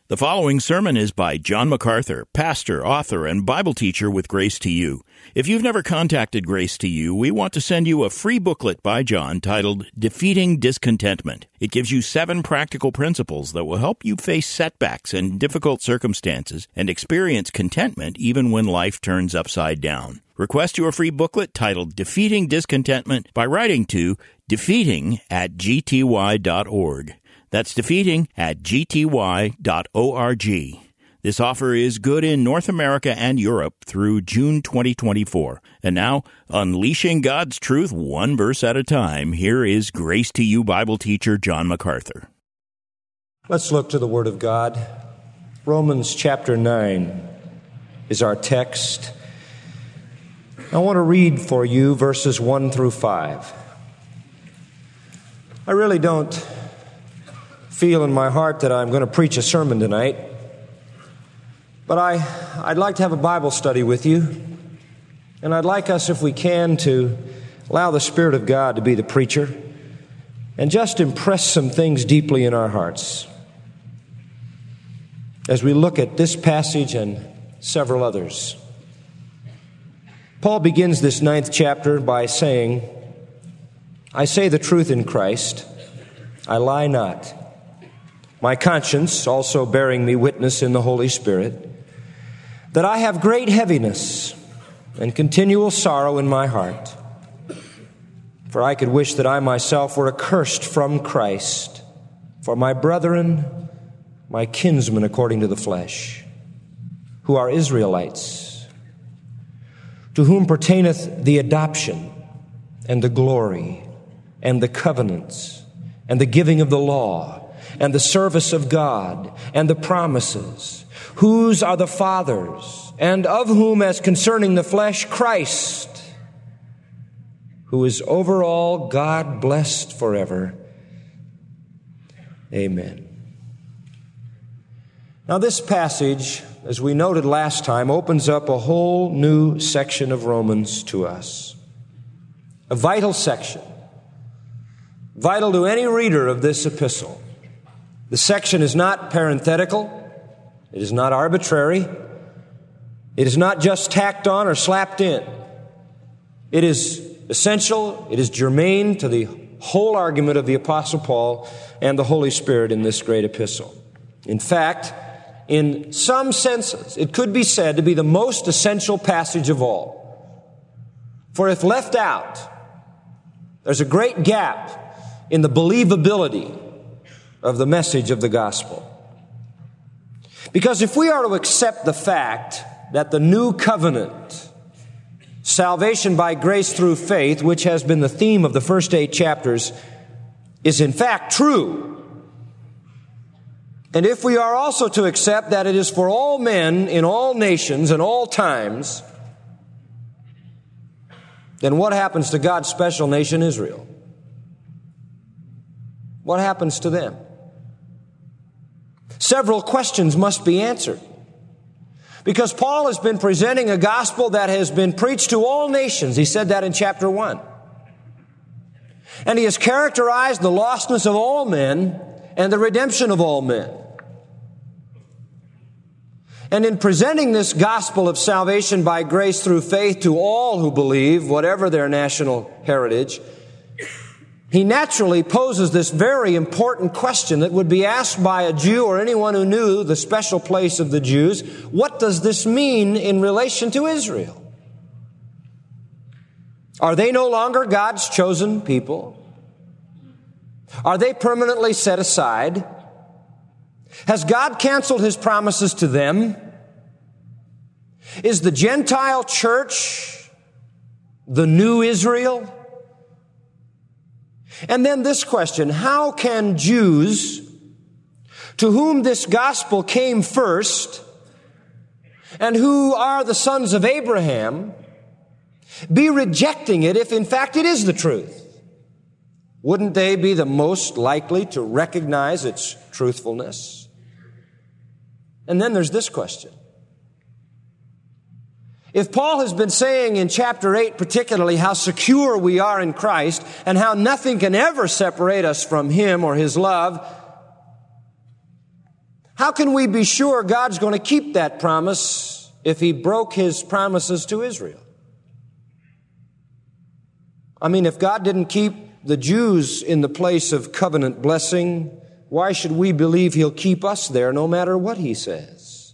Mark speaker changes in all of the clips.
Speaker 1: The following sermon is by John MacArthur, pastor, author, and Bible teacher with Grace to You. If you've never contacted Grace to You, we want to send you a free booklet by John titled Defeating Discontentment. It gives you 7 practical principles that will help you face setbacks and difficult circumstances and experience contentment even when life turns upside down. Request your free booklet titled Defeating Discontentment by writing to defeating@gty.org. That's defeating@gty.org. This offer is good in North America and Europe through June 2024. And now, unleashing God's truth one verse at a time, here is Grace to You Bible teacher John MacArthur.
Speaker 2: Let's look to the Word of God. Romans chapter 9 is our text. I want to read for you verses 1 through 5. I really don't feel in my heart that I'm going to preach a sermon tonight, but I'd like to have a Bible study with you, and I'd like us, if we can, to allow the Spirit of God to be the preacher and just impress some things deeply in our hearts as we look at this passage and several others. Paul begins this 9th chapter by saying, I say the truth in Christ, I lie not. My conscience also bearing me witness in the Holy Spirit, that I have great heaviness and continual sorrow in my heart. For I could wish that I myself were accursed from Christ, for my brethren, my kinsmen according to the flesh, who are Israelites, to whom pertaineth the adoption and the glory and the covenants and the giving of the law, and the service of God, and the promises, whose are the fathers, and of whom, as concerning the flesh, Christ, who is over all, God blessed forever. Amen. Now this passage, as we noted last time, opens up a whole new section of Romans to us. A vital section, vital to any reader of this epistle. The section is not parenthetical. It is not arbitrary. It is not just tacked on or slapped in. It is essential. It is germane to the whole argument of the Apostle Paul and the Holy Spirit in this great epistle. In fact, in some senses, it could be said to be the most essential passage of all. For if left out, there's a great gap in the believability of the message of the gospel. Because if we are to accept the fact that the new covenant, salvation by grace through faith, which has been the theme of the first 8 chapters, is in fact true, and if we are also to accept that it is for all men in all nations and all times, then what happens to God's special nation, Israel? What happens to them? Several questions must be answered. Because Paul has been presenting a gospel that has been preached to all nations. He said that in chapter 1. And he has characterized the lostness of all men and the redemption of all men. And in presenting this gospel of salvation by grace through faith to all who believe, whatever their national heritage, he naturally poses this very important question that would be asked by a Jew or anyone who knew the special place of the Jews. What does this mean in relation to Israel? Are they no longer God's chosen people? Are they permanently set aside? Has God canceled His promises to them? Is the Gentile church the new Israel? And then this question, how can Jews, to whom this gospel came first, and who are the sons of Abraham, be rejecting it if in fact it is the truth? Wouldn't they be the most likely to recognize its truthfulness? And then there's this question. If Paul has been saying in chapter 8 particularly how secure we are in Christ and how nothing can ever separate us from Him or His love, How can we be sure God's going to keep that promise if He broke His promises to Israel? I mean, if God didn't keep the Jews in the place of covenant blessing, why should we believe He'll keep us there no matter what He says?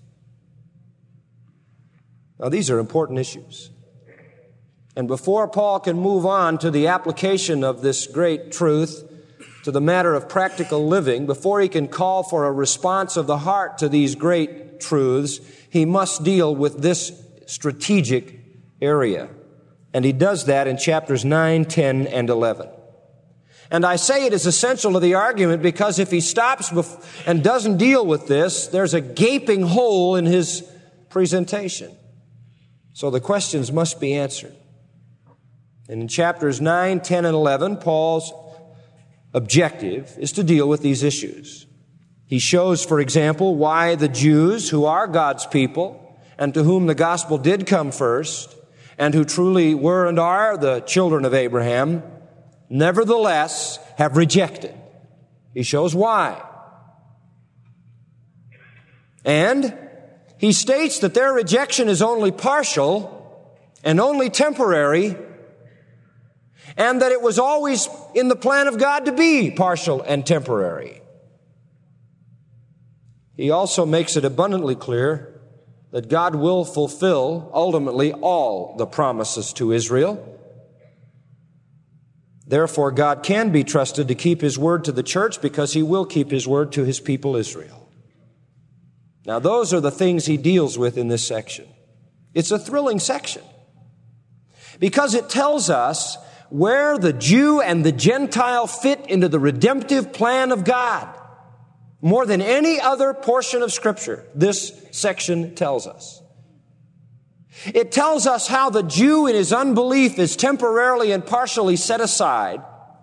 Speaker 2: Now, these are important issues. And before Paul can move on to the application of this great truth to the matter of practical living, before he can call for a response of the heart to these great truths, he must deal with this strategic area. And he does that in chapters 9, 10, and 11. And I say it is essential to the argument because if he stops and doesn't deal with this, there's a gaping hole in his presentation. So the questions must be answered. And in chapters 9, 10, and 11, Paul's objective is to deal with these issues. He shows, for example, why the Jews, who are God's people, and to whom the gospel did come first, and who truly were and are the children of Abraham, nevertheless have rejected. He shows why. And he states that their rejection is only partial and only temporary, and that it was always in the plan of God to be partial and temporary. He also makes it abundantly clear that God will fulfill ultimately all the promises to Israel. Therefore, God can be trusted to keep His word to the church because He will keep His word to His people Israel. Now, those are the things he deals with in this section. It's a thrilling section because it tells us where the Jew and the Gentile fit into the redemptive plan of God. More than any other portion of Scripture, this section tells us. It tells us how the Jew in his unbelief is temporarily and partially set aside,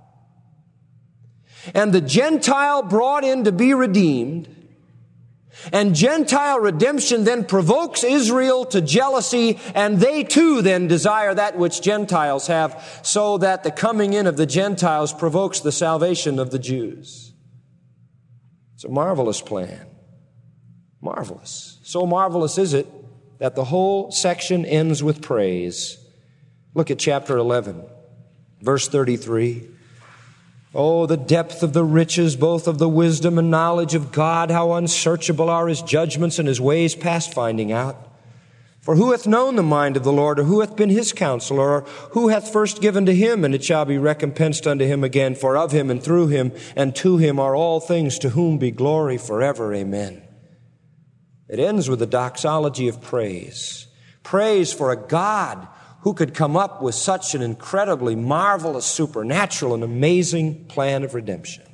Speaker 2: and the Gentile brought in to be redeemed. And Gentile redemption then provokes Israel to jealousy, and they too then desire that which Gentiles have, so that the coming in of the Gentiles provokes the salvation of the Jews. It's a marvelous plan. Marvelous. So marvelous is it that the whole section ends with praise. Look at chapter 11, verse 33. Oh, the depth of the riches, both of the wisdom and knowledge of God, how unsearchable are His judgments and His ways past finding out. For who hath known the mind of the Lord, or who hath been His counselor, or who hath first given to Him, and it shall be recompensed unto Him again? For of Him and through Him and to Him are all things, to whom be glory forever. Amen. It ends with the doxology of praise. Praise for a God who could come up with such an incredibly marvelous, supernatural, and amazing plan of redemption.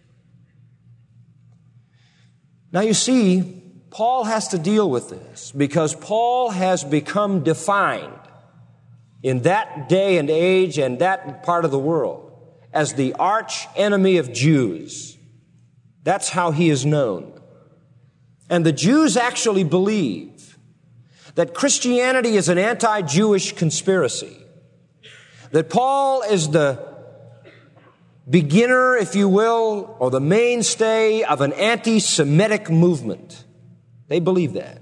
Speaker 2: Now you see, Paul has to deal with this because Paul has become defined in that day and age and that part of the world as the arch enemy of Jews. That's how he is known. And the Jews actually believe that Christianity is an anti-Jewish conspiracy, that Paul is the beginner, if you will, or the mainstay of an anti-Semitic movement. They believe that.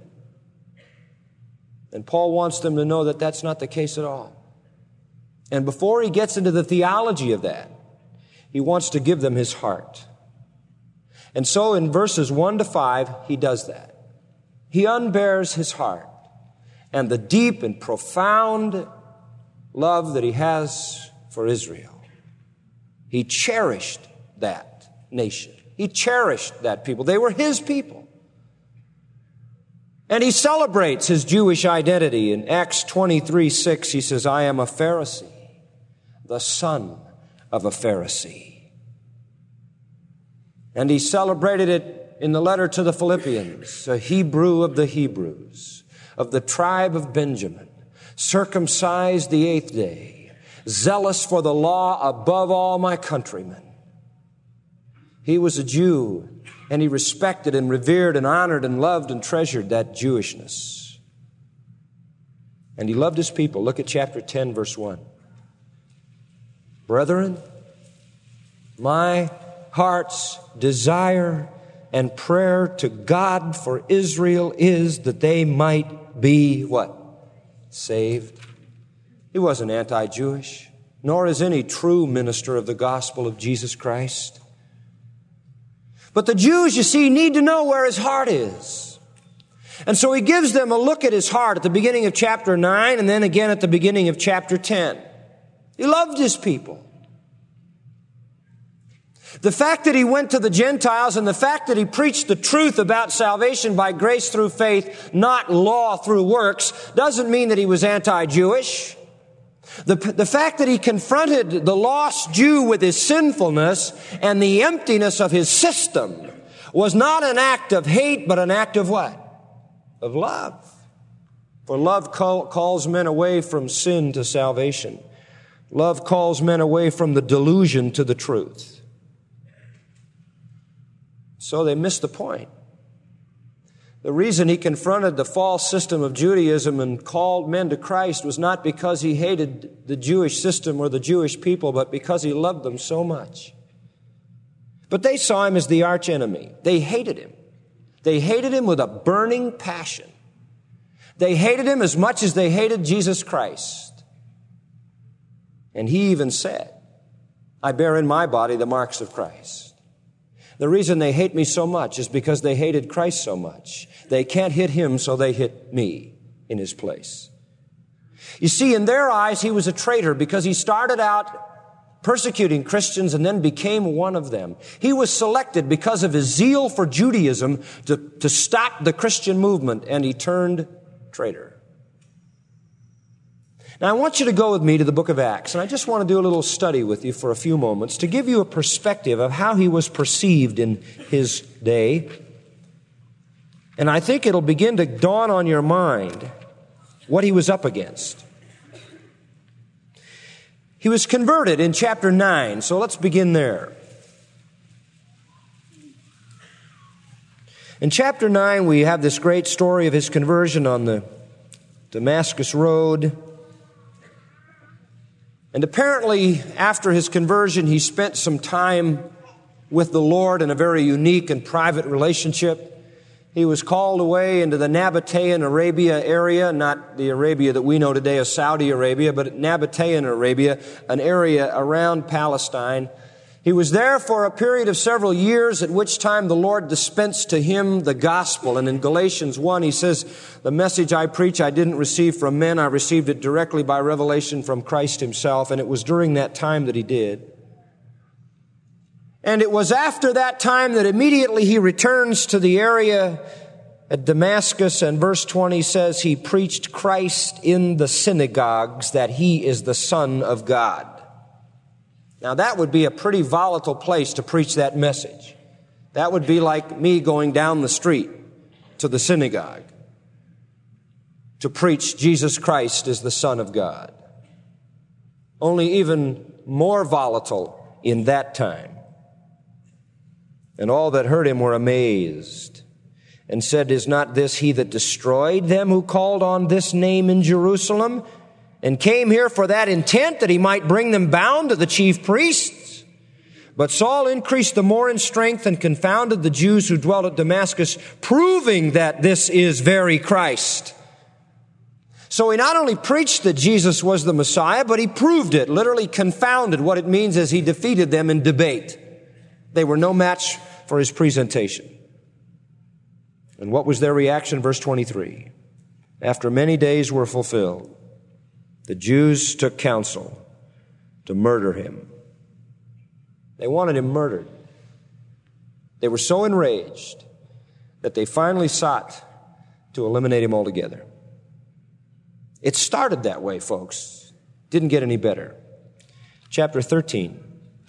Speaker 2: And Paul wants them to know that that's not the case at all. And before he gets into the theology of that, he wants to give them his heart. And so in verses 1 to 5, he does that. He unbears his heart and the deep and profound love that he has for Israel. He cherished that nation. He cherished that people. They were his people. And he celebrates his Jewish identity. In Acts 23:6, he says, I am a Pharisee, the son of a Pharisee. And he celebrated it in the letter to the Philippians, a Hebrew of the Hebrews, of the tribe of Benjamin, circumcised the 8th day, zealous for the law above all my countrymen. He was a Jew, and he respected and revered and honored and loved and treasured that Jewishness. And he loved his people. Look at chapter 10, verse 1. Brethren, my heart's desire and prayer to God for Israel is that they might be what? Saved. He wasn't anti-Jewish, nor is any true minister of the gospel of Jesus Christ. But the Jews, you see, need to know where his heart is. And so he gives them a look at his heart at the beginning of chapter 9 and then again at the beginning of chapter 10. He loved his people. The fact that he went to the Gentiles and the fact that he preached the truth about salvation by grace through faith, not law through works, doesn't mean that he was anti-Jewish. The fact that he confronted the lost Jew with his sinfulness and the emptiness of his system was not an act of hate, but an act of what? Of love. For love calls men away from sin to salvation. Love calls men away from the delusion to the truth. So they missed the point. The reason he confronted the false system of Judaism and called men to Christ was not because he hated the Jewish system or the Jewish people, but because he loved them so much. But they saw him as the arch enemy. They hated him. They hated him with a burning passion. They hated him as much as they hated Jesus Christ. And he even said, I bear in my body the marks of Christ. The reason they hate me so much is because they hated Christ so much. They can't hit him, so they hit me in his place. You see, in their eyes, he was a traitor because he started out persecuting Christians and then became one of them. He was selected because of his zeal for Judaism to stop the Christian movement, and he turned traitor. Now, I want you to go with me to the book of Acts, and I just want to do a little study with you for a few moments to give you a perspective of how he was perceived in his day. And I think it'll begin to dawn on your mind what he was up against. He was converted in chapter 9, so let's begin there. In chapter 9, we have this great story of his conversion on the Damascus Road. And apparently, after his conversion, he spent some time with the Lord in a very unique and private relationship. He was called away into the Nabatean Arabia area, not the Arabia that we know today as Saudi Arabia, but Nabatean Arabia, an area around Palestine. He was there for a period of several years, at which time the Lord dispensed to him the gospel. And in Galatians 1, he says, the message I preach I didn't receive from men, I received it directly by revelation from Christ himself. And it was during that time that he did. And it was after that time that immediately he returns to the area at Damascus, and verse 20 says he preached Christ in the synagogues, that he is the Son of God. Now, that would be a pretty volatile place to preach that message. That would be like me going down the street to the synagogue to preach Jesus Christ is the Son of God. Only even more volatile in that time. And all that heard him were amazed and said, is not this he that destroyed them who called on this name in Jerusalem? And came here for that intent, that he might bring them bound to the chief priests. But Saul increased the more in strength and confounded the Jews who dwelt at Damascus, proving that this is very Christ. So he not only preached that Jesus was the Messiah, but he proved it, literally confounded. What it means is he defeated them in debate. They were no match for his presentation. And what was their reaction? Verse 23. After many days were fulfilled, the Jews took counsel to murder him. They wanted him murdered. They were so enraged that they finally sought to eliminate him altogether. It started that way, folks. Didn't get any better. Chapter 13,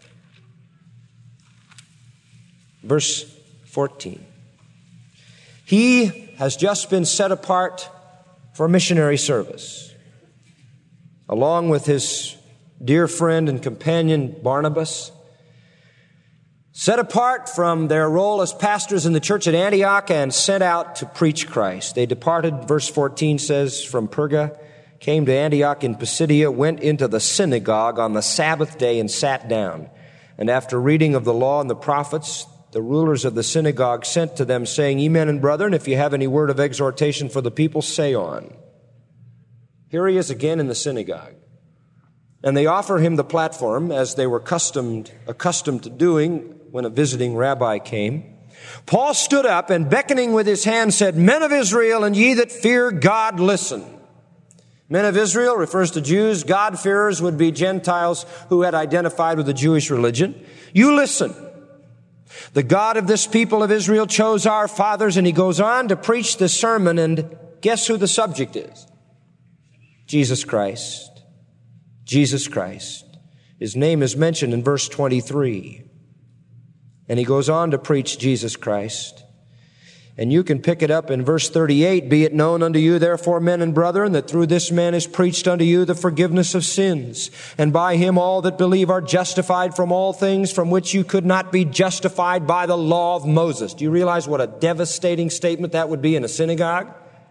Speaker 2: verse 14. He has just been set apart for missionary service, along with his dear friend and companion Barnabas, set apart from their role as pastors in the church at Antioch and sent out to preach Christ. They departed, verse 14 says, from Perga, came to Antioch in Pisidia, went into the synagogue on the Sabbath day and sat down. And after reading of the law and the prophets, the rulers of the synagogue sent to them, saying, Ye men and brethren, if you have any word of exhortation for the people, say on. Here he is again in the synagogue. And they offer him the platform, as they were accustomed to doing when a visiting rabbi came. Paul stood up and, beckoning with his hand, said, Men of Israel, and ye that fear God, listen. Men of Israel refers to Jews. God-fearers would be Gentiles who had identified with the Jewish religion. You listen. The God of this people of Israel chose our fathers, and he goes on to preach this sermon, and guess who the subject is? Jesus Christ. Jesus Christ. His name is mentioned in verse 23. And he goes on to preach Jesus Christ. And you can pick it up in verse 38. Be it known unto you, therefore, men and brethren, that through this man is preached unto you the forgiveness of sins. And by him all that believe are justified from all things from which you could not be justified by the law of Moses. Do you realize what a devastating statement that would be in a synagogue?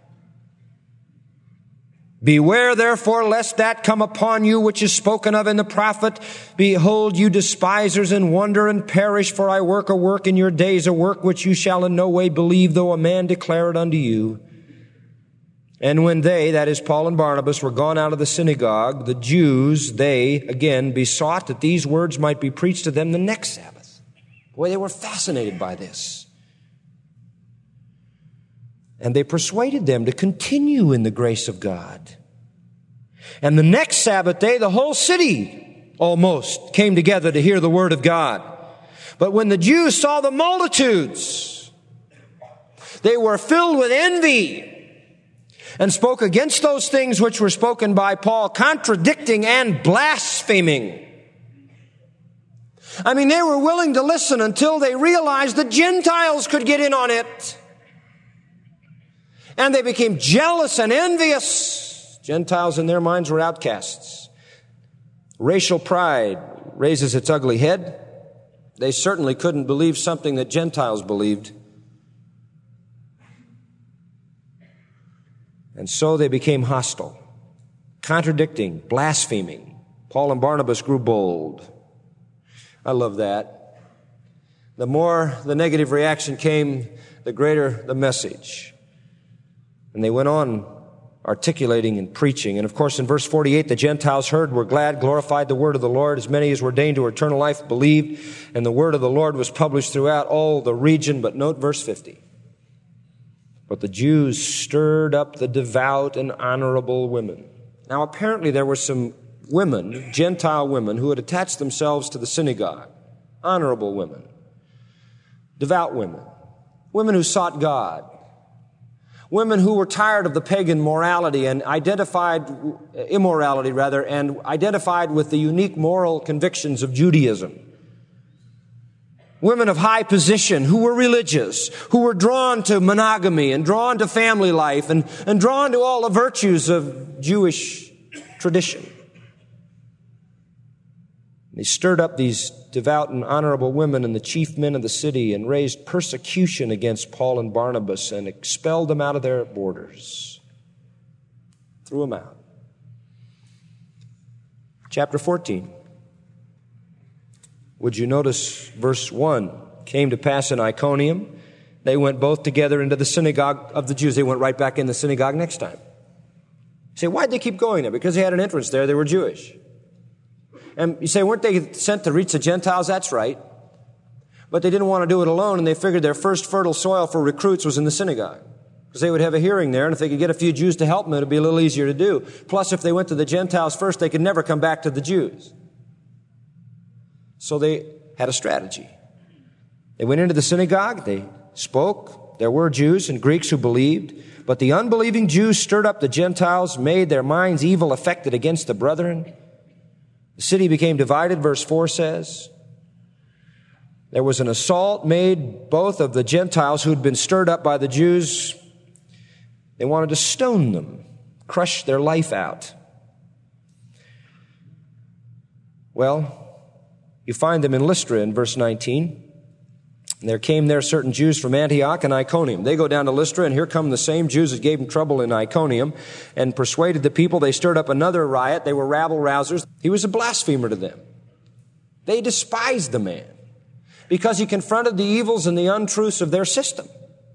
Speaker 2: Beware, therefore, lest that come upon you which is spoken of in the prophet. Behold, you despisers, and wonder and perish, for I work a work in your days, a work which you shall in no way believe, though a man declare it unto you. And when they, that is Paul and Barnabas, were gone out of the synagogue, the Jews, they, again, besought that these words might be preached to them the next Sabbath. Boy, they were fascinated by this. And they persuaded them to continue in the grace of God. And the next Sabbath day, the whole city almost came together to hear the word of God. But when the Jews saw the multitudes, they were filled with envy and spoke against those things which were spoken by Paul, contradicting and blaspheming. I mean, they were willing to listen until they realized the Gentiles could get in on it. And they became jealous and envious. Gentiles in their minds were outcasts. Racial pride raises its ugly head. They certainly couldn't believe something that Gentiles believed. And so they became hostile, contradicting, blaspheming. Paul and Barnabas grew bold. I love that. The more the negative reaction came, the greater the message. And they went on articulating and preaching. And of course, in verse 48, the Gentiles heard, were glad, glorified the word of the Lord. As many as were ordained to eternal life believed. And the word of the Lord was published throughout all the region. But note verse 50. But the Jews stirred up the devout and honorable women. Now, apparently there were some women, Gentile women, who had attached themselves to the synagogue. Honorable women. Devout women. Women who sought God. Women who were tired of the pagan morality and immorality and identified with the unique moral convictions of Judaism. Women of high position who were religious, who were drawn to monogamy and drawn to family life and drawn to all the virtues of Jewish tradition. They stirred up these devout and honorable women and the chief men of the city and raised persecution against Paul and Barnabas and expelled them out of their borders. Threw them out. Chapter 14. Would you notice verse 1? Came to pass in Iconium. They went both together into the synagogue of the Jews. They went right back in the synagogue next time. You say, why'd they keep going there? Because they had an entrance there. They were Jewish. And you say, weren't they sent to reach the Gentiles? That's right. But they didn't want to do it alone, and they figured their first fertile soil for recruits was in the synagogue. Because they would have a hearing there, and if they could get a few Jews to help them, it would be a little easier to do. Plus, if they went to the Gentiles first, they could never come back to the Jews. So they had a strategy. They went into the synagogue, they spoke. There were Jews and Greeks who believed. But the unbelieving Jews stirred up the Gentiles, made their minds evil affected against the brethren. The city became divided, verse 4 says. There was an assault made both of the Gentiles who had been stirred up by the Jews. They wanted to stone them, crush their life out. Well, you find them in Lystra in verse 19. And there came there certain Jews from Antioch and Iconium. They go down to Lystra, and here come the same Jews that gave him trouble in Iconium and persuaded the people. They stirred up another riot. They were rabble-rousers. He was a blasphemer to them. They despised the man. because he confronted the evils and the untruths of their system.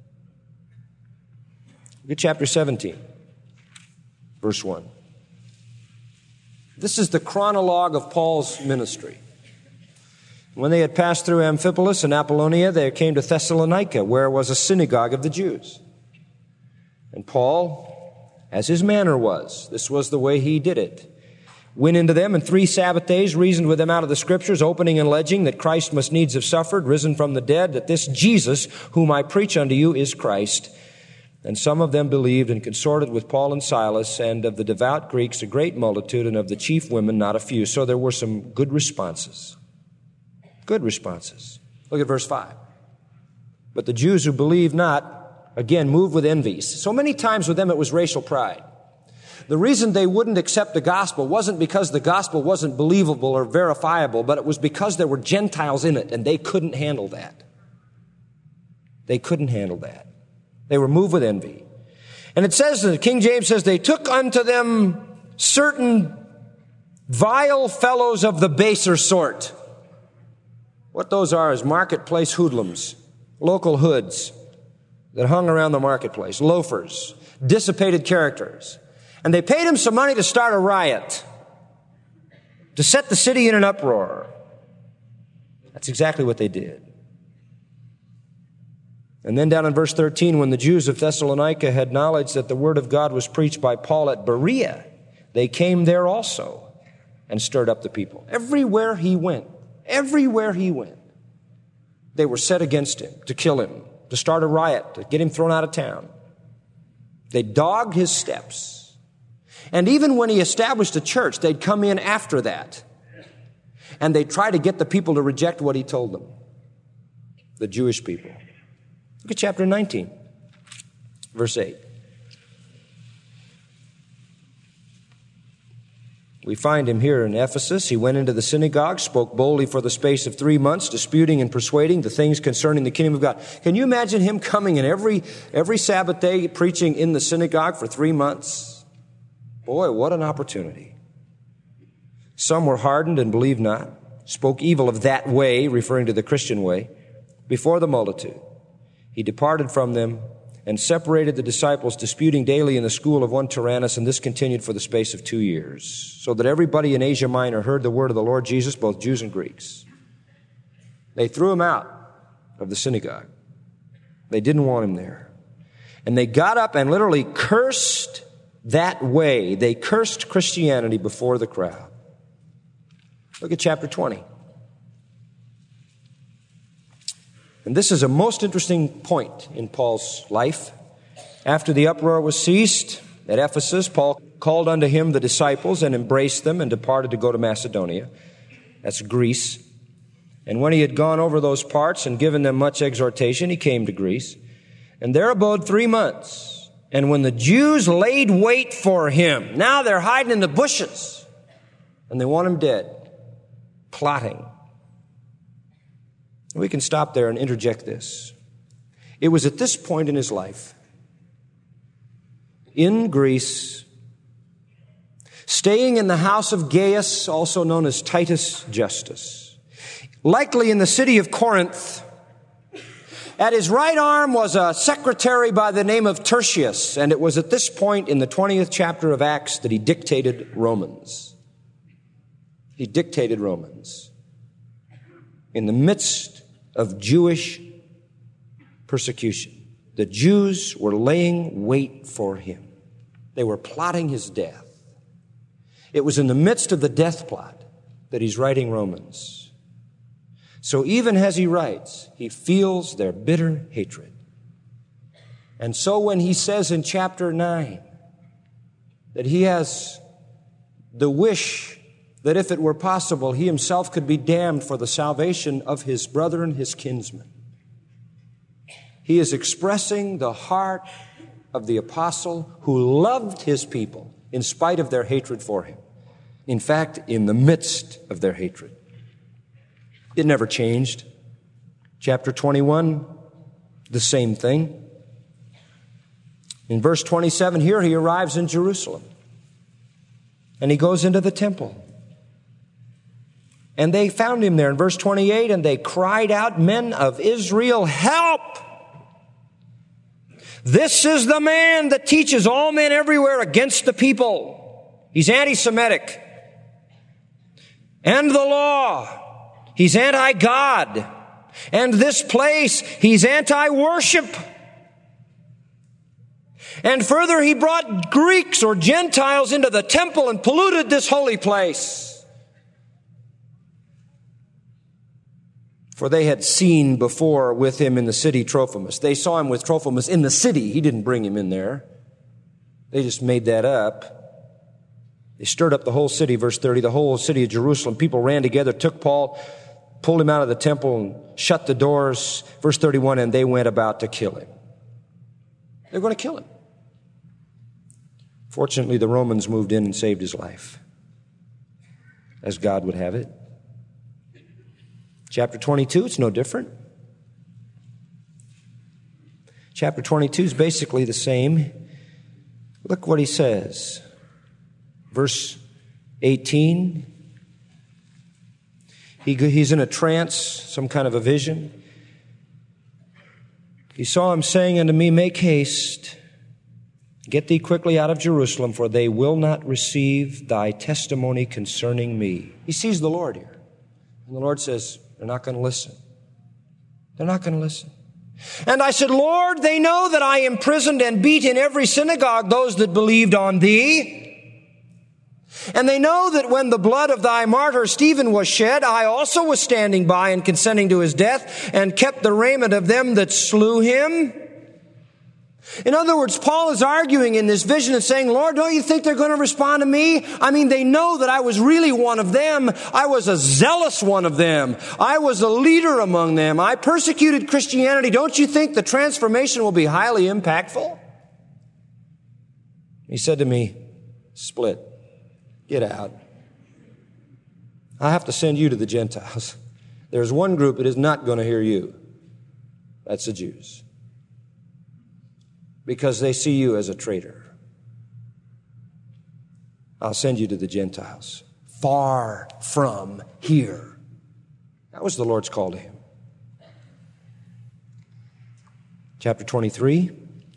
Speaker 2: Look at chapter 17, verse 1. This is the chronologue of Paul's ministry. When they had passed through Amphipolis and Apollonia, they came to Thessalonica, where was a synagogue of the Jews. And Paul, as his manner was, this was the way he did it, went into them in 3 Sabbath days, reasoned with them out of the Scriptures, opening and alleging that Christ must needs have suffered, risen from the dead, that this Jesus, whom I preach unto you, is Christ. And some of them believed and consorted with Paul and Silas, and of the devout Greeks a great multitude, and of the chief women not a few. So there were some good responses. Good responses. Look at verse 5. But the Jews who believed not, again, moved with envies. So many times with them it was racial pride. The reason they wouldn't accept the gospel wasn't because the gospel wasn't believable or verifiable, but it was because there were Gentiles in it, and they couldn't handle that. They couldn't handle that. They were moved with envy. And it says, King James says, they took unto them certain vile fellows of the baser sort. What those are is marketplace hoodlums, local hoods that hung around the marketplace, loafers, dissipated characters. And they paid him some money to start a riot, to set the city in an uproar. That's exactly what they did. And then down in verse 13, when the Jews of Thessalonica had knowledge that the word of God was preached by Paul at Berea, they came there also and stirred up the people. Everywhere he went, they were set against him, to kill him, to start a riot, to get him thrown out of town. They dogged his steps. And even when he established a church, they'd come in after that. And they'd try to get the people to reject what he told them. The Jewish people. Look at chapter 19, verse 8. We find him here in Ephesus. He went into the synagogue, spoke boldly for the space of 3 months, disputing and persuading the things concerning the kingdom of God. Can you imagine him coming in every Sabbath day, preaching in the synagogue for 3 months? Boy, what an opportunity. Some were hardened and believed not, spoke evil of that way, referring to the Christian way, before the multitude. He departed from them and separated the disciples, disputing daily in the school of one Tyrannus, and this continued for the space of 2 years, so that everybody in Asia Minor heard the word of the Lord Jesus, both Jews and Greeks. They threw him out of the synagogue. They didn't want him there. And they got up and literally cursed that way. They cursed Christianity before the crowd. Look at chapter 20. And this is a most interesting point in Paul's life. After the uproar was ceased at Ephesus, Paul called unto him the disciples and embraced them and departed to go to Macedonia. That's Greece. And when he had gone over those parts and given them much exhortation, he came to Greece. And there abode 3 months. And when the Jews laid wait for him, now they're hiding in the bushes, and they want him dead, plotting. We can stop there and interject this. It was at this point in his life, in Greece, staying in the house of Gaius, also known as Titus Justus, likely in the city of Corinth. At his right arm was a secretary by the name of Tertius, and it was at this point in the 20th chapter of Acts that he dictated Romans. He dictated Romans. In the midst of Jewish persecution, the Jews were laying wait for him. They were plotting his death. It was in the midst of the death plot that he's writing Romans. So even as he writes, he feels their bitter hatred. And so when he says in chapter 9 that he has the wish that if it were possible, he himself could be damned for the salvation of his brethren, his kinsmen, he is expressing the heart of the apostle who loved his people in spite of their hatred for him. In fact, in the midst of their hatred. It never changed. Chapter 21, the same thing. In verse 27 here, he arrives in Jerusalem. And he goes into the temple. And they found him there in verse 28, and they cried out, "Men of Israel, help! This is the man that teaches all men everywhere against the people." He's anti-Semitic. And the law. He's anti-God. And this place, he's anti-worship. And further, he brought Greeks or Gentiles into the temple and polluted this holy place. For they had seen before with him in the city Trophimus. They saw him with Trophimus in the city. He didn't bring him in there. They just made that up. They stirred up the whole city, verse 30, the whole city of Jerusalem. People ran together, took Paul, pulled him out of the temple and shut the doors. Verse 31, and they went about to kill him. They're going to kill him. Fortunately, the Romans moved in and saved his life, as God would have it. Chapter 22, it's no different. Chapter 22 is basically the same. Look what he says. Verse 18. He's in a trance, some kind of a vision. He saw him saying unto me, "Make haste, get thee quickly out of Jerusalem, for they will not receive thy testimony concerning me." He sees the Lord here. And the Lord says, they're not going to listen. They're not going to listen. And I said, "Lord, they know that I imprisoned and beat in every synagogue those that believed on thee. And they know that when the blood of thy martyr Stephen was shed, I also was standing by and consenting to his death and kept the raiment of them that slew him." In other words, Paul is arguing in this vision and saying, "Lord, don't you think they're going to respond to me? I mean, they know that I was really one of them. I was a zealous one of them. I was a leader among them. I persecuted Christianity. Don't you think the transformation will be highly impactful?" He said to me, "Split. Get out. I have to send you to the Gentiles. There's one group that is not going to hear you. That's the Jews. Because they see you as a traitor. I'll send you to the Gentiles. Far from here." That was the Lord's call to him. Chapter 23.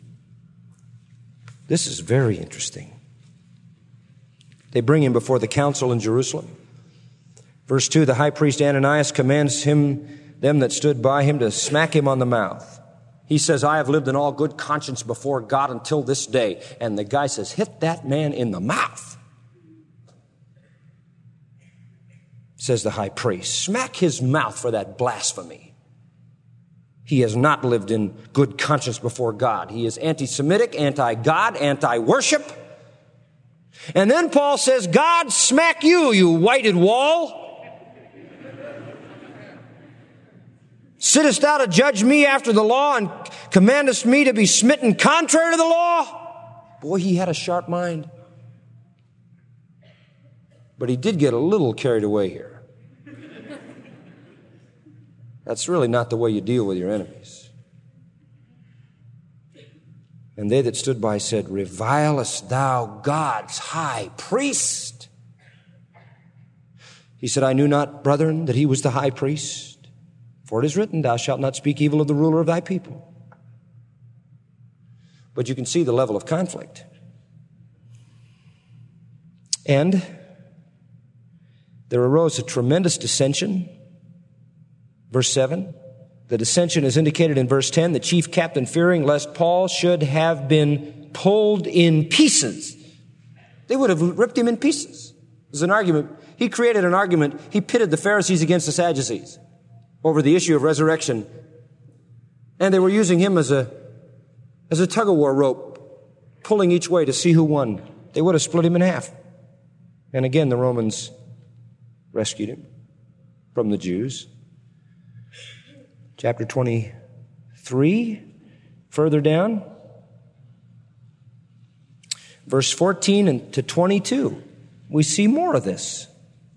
Speaker 2: This is very interesting. They bring him before the council in Jerusalem. Verse 2, the high priest Ananias commands them that stood by him to smack him on the mouth. He says, "I have lived in all good conscience before God until this day." And the guy says, "Hit that man in the mouth." Says the high priest, "Smack his mouth for that blasphemy. He has not lived in good conscience before God. He is anti-Semitic, anti-God, anti-worship." And then Paul says, "God smack you, you whited wall. Sittest thou to judge me after the law and commandest me to be smitten contrary to the law?" Boy, he had a sharp mind. But he did get a little carried away here. That's really not the way you deal with your enemies. And they that stood by said, "Revilest thou God's high priest?" He said, "I knew not, brethren, that he was the high priest. For it is written, thou shalt not speak evil of the ruler of thy people." But you can see the level of conflict. And there arose a tremendous dissension. Verse 7. The dissension is indicated in verse 10. The chief captain, fearing lest Paul should have been pulled in pieces. They would have ripped him in pieces. There's an argument. He created an argument. He pitted the Pharisees against the Sadducees over the issue of resurrection. And they were using him as a tug-of-war rope, pulling each way to see who won. They would have split him in half. And again, the Romans rescued him from the Jews. Chapter 23, further down, verse 14 to 22, we see more of this.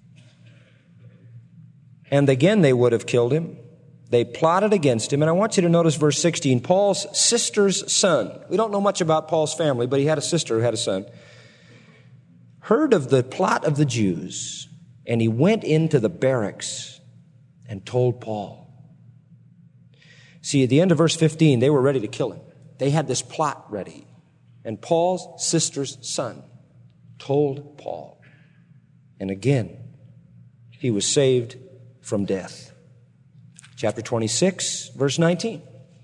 Speaker 2: And again, they would have killed him. They plotted against him. And I want you to notice verse 16, Paul's sister's son. We don't know much about Paul's family, but he had a sister who had a son. Heard of the plot of the Jews And he went into the barracks and told Paul. See, at the end of verse 15, they were ready to kill him. They had this plot ready. And Paul's sister's son told Paul. And again, he was saved from death. Chapter 26, verse 19.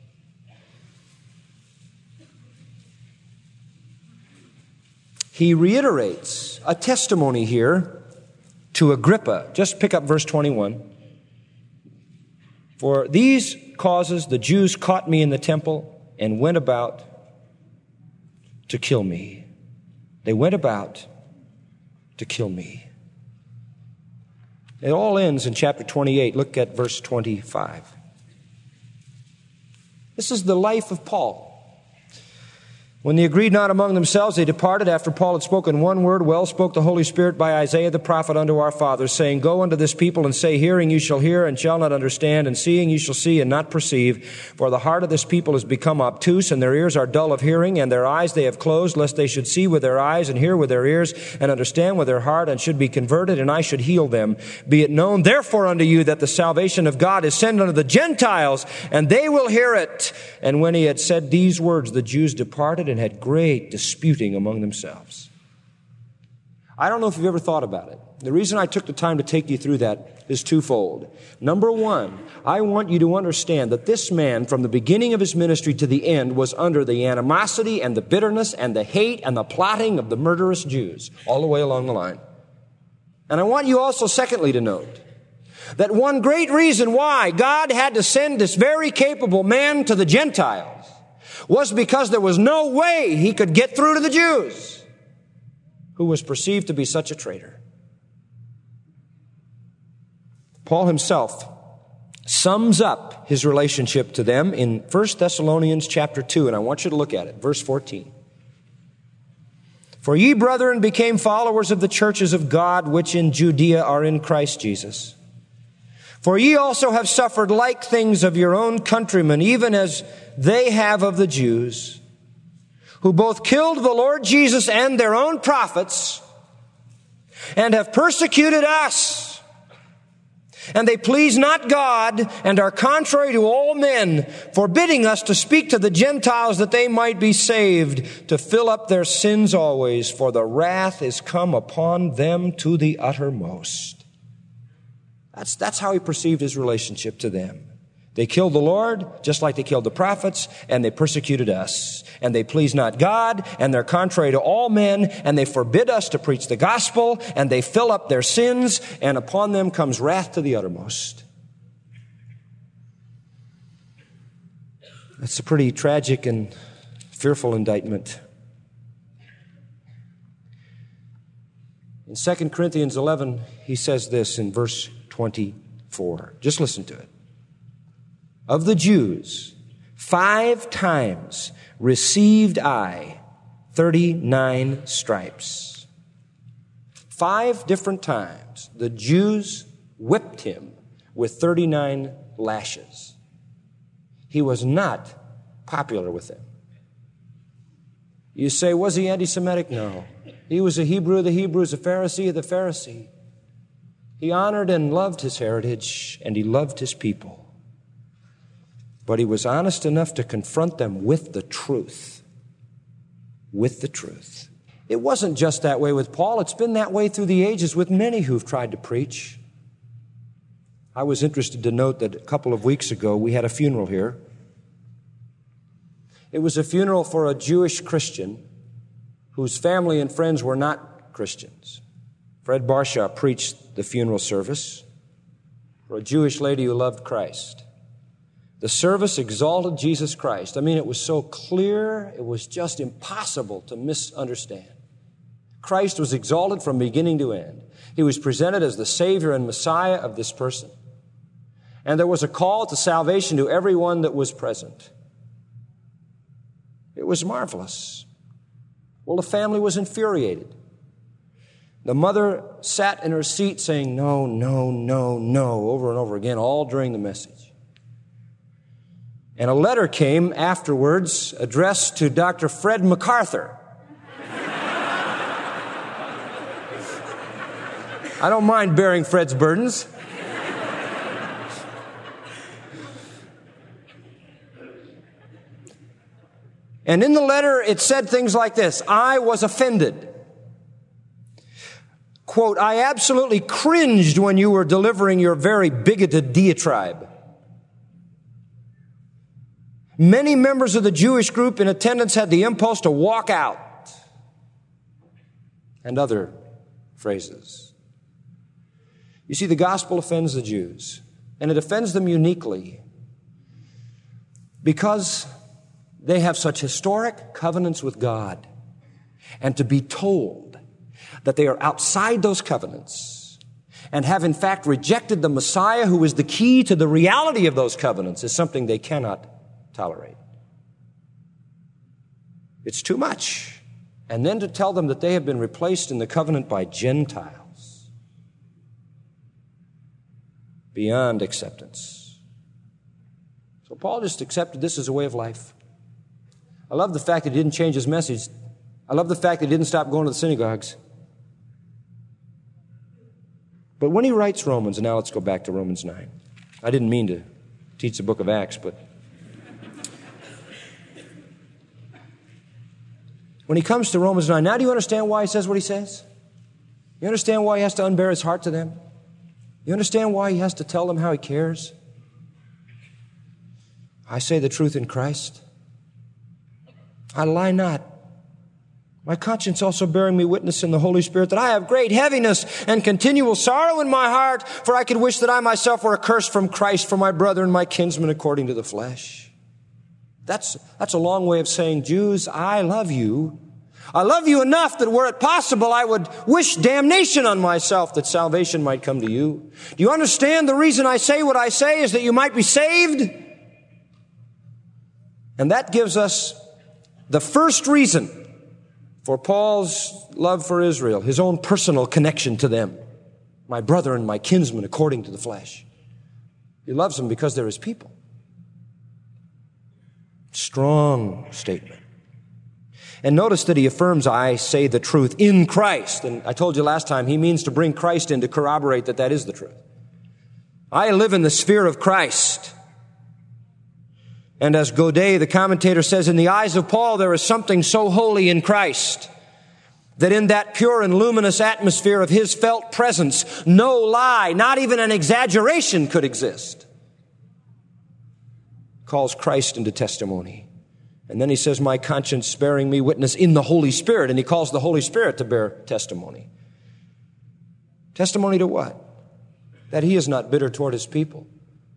Speaker 2: He reiterates a testimony here to Agrippa. Just pick up verse 21. For these causes the Jews caught me in the temple and went about to kill me. They went about to kill me. It all ends in chapter 28. Look at verse 25. This is the life of Paul. When they agreed not among themselves, they departed. After Paul had spoken one word, well spoke the Holy Spirit by Isaiah the prophet unto our fathers, saying, Go unto this people and say, Hearing you shall hear and shall not understand, and seeing you shall see and not perceive. For the heart of this people has become obtuse, and their ears are dull of hearing, and their eyes they have closed, lest they should see with their eyes, and hear with their ears, and understand with their heart, and should be converted, and I should heal them. Be it known therefore unto you that the salvation of God is sent unto the Gentiles, and they will hear it. And when he had said these words, the Jews departed and had great disputing among themselves. I don't know if you've ever thought about it. The reason I took the time to take you through that is twofold. Number one, I want you to understand that this man, from the beginning of his ministry to the end, was under the animosity and the bitterness and the hate and the plotting of the murderous Jews all the way along the line. And I want you also, secondly, to note that one great reason why God had to send this very capable man to the Gentiles was because there was no way he could get through to the Jews, who was perceived to be such a traitor. Paul himself sums up his relationship to them in 1 Thessalonians chapter 2, and I want you to look at it, verse 14. For ye, brethren, became followers of the churches of God which in Judea are in Christ Jesus. For ye also have suffered like things of your own countrymen, even as they have of the Jews, who both killed the Lord Jesus and their own prophets, and have persecuted us. And they please not God, and are contrary to all men, forbidding us to speak to the Gentiles that they might be saved, to fill up their sins always, for the wrath is come upon them to the uttermost. That's how he perceived his relationship to them. They killed the Lord, just like they killed the prophets, and they persecuted us. And they please not God, and they're contrary to all men, and they forbid us to preach the gospel, and they fill up their sins, and upon them comes wrath to the uttermost. That's a pretty tragic and fearful indictment. In 2 Corinthians 11, he says this in verse 24. Just listen to it. Of the Jews, 5 times received I 39 stripes. 5 different times the Jews whipped him with 39 lashes. He was not popular with them. You say, was he anti-Semitic? No. He was a Hebrew of the Hebrews, a Pharisee of the Pharisee. He honored and loved his heritage, and he loved his people. But he was honest enough to confront them with the truth. With the truth. It wasn't just that way with Paul. It's been that way through the ages with many who've tried to preach. I was interested to note that a couple of weeks ago we had a funeral here. It was a funeral for a Jewish Christian whose family and friends were not Christians. Fred Barshaw preached the funeral service for a Jewish lady who loved Christ. The service exalted Jesus Christ. I mean, it was so clear, it was just impossible to misunderstand. Christ was exalted from beginning to end. He was presented as the Savior and Messiah of this person. And there was a call to salvation to everyone that was present. It was marvelous. Well, the family was infuriated. The mother sat in her seat saying, no, no, no, no, over and over again, all during the message. And a letter came afterwards addressed to Dr. Fred MacArthur. I don't mind bearing Fred's burdens. And in the letter, it said things like this: I was offended. Quote, I absolutely cringed when you were delivering your very bigoted diatribe. Many members of the Jewish group in attendance had the impulse to walk out. And other phrases. You see, the gospel offends the Jews, and it offends them uniquely because they have such historic covenants with God. And to be told that they are outside those covenants and have in fact rejected the Messiah who is the key to the reality of those covenants is something they cannot tolerate. It's too much. And then to tell them that they have been replaced in the covenant by Gentiles. Beyond acceptance. So Paul just accepted this as a way of life. I love the fact that he didn't change his message. I love the fact that he didn't stop going to the synagogues. But when he writes Romans, and now let's go back to Romans 9. I didn't mean to teach the book of Acts, but when he comes to Romans 9, now do you understand why he says what he says? You understand why he has to unbear his heart to them? You understand why he has to tell them how he cares? I say the truth in Christ. I lie not. My conscience also bearing me witness in the Holy Spirit that I have great heaviness and continual sorrow in my heart, for I could wish that I myself were accursed from Christ for my brother and my kinsmen according to the flesh. That's a long way of saying, Jews, I love you. I love you enough that were it possible, I would wish damnation on myself that salvation might come to you. Do you understand the reason I say what I say is that you might be saved? And that gives us the first reason for Paul's love for Israel, his own personal connection to them. My brother and my kinsman according to the flesh. He loves them because they're his people. Strong statement. And notice that he affirms, I say the truth in Christ. And I told you last time, he means to bring Christ in to corroborate that that is the truth. I live in the sphere of Christ. And as Godet, the commentator, says, in the eyes of Paul, there is something so holy in Christ that in that pure and luminous atmosphere of his felt presence, no lie, not even an exaggeration could exist. Calls Christ into testimony. And then he says, my conscience bearing me witness in the Holy Spirit. And he calls the Holy Spirit to bear testimony. Testimony to what? That he is not bitter toward his people,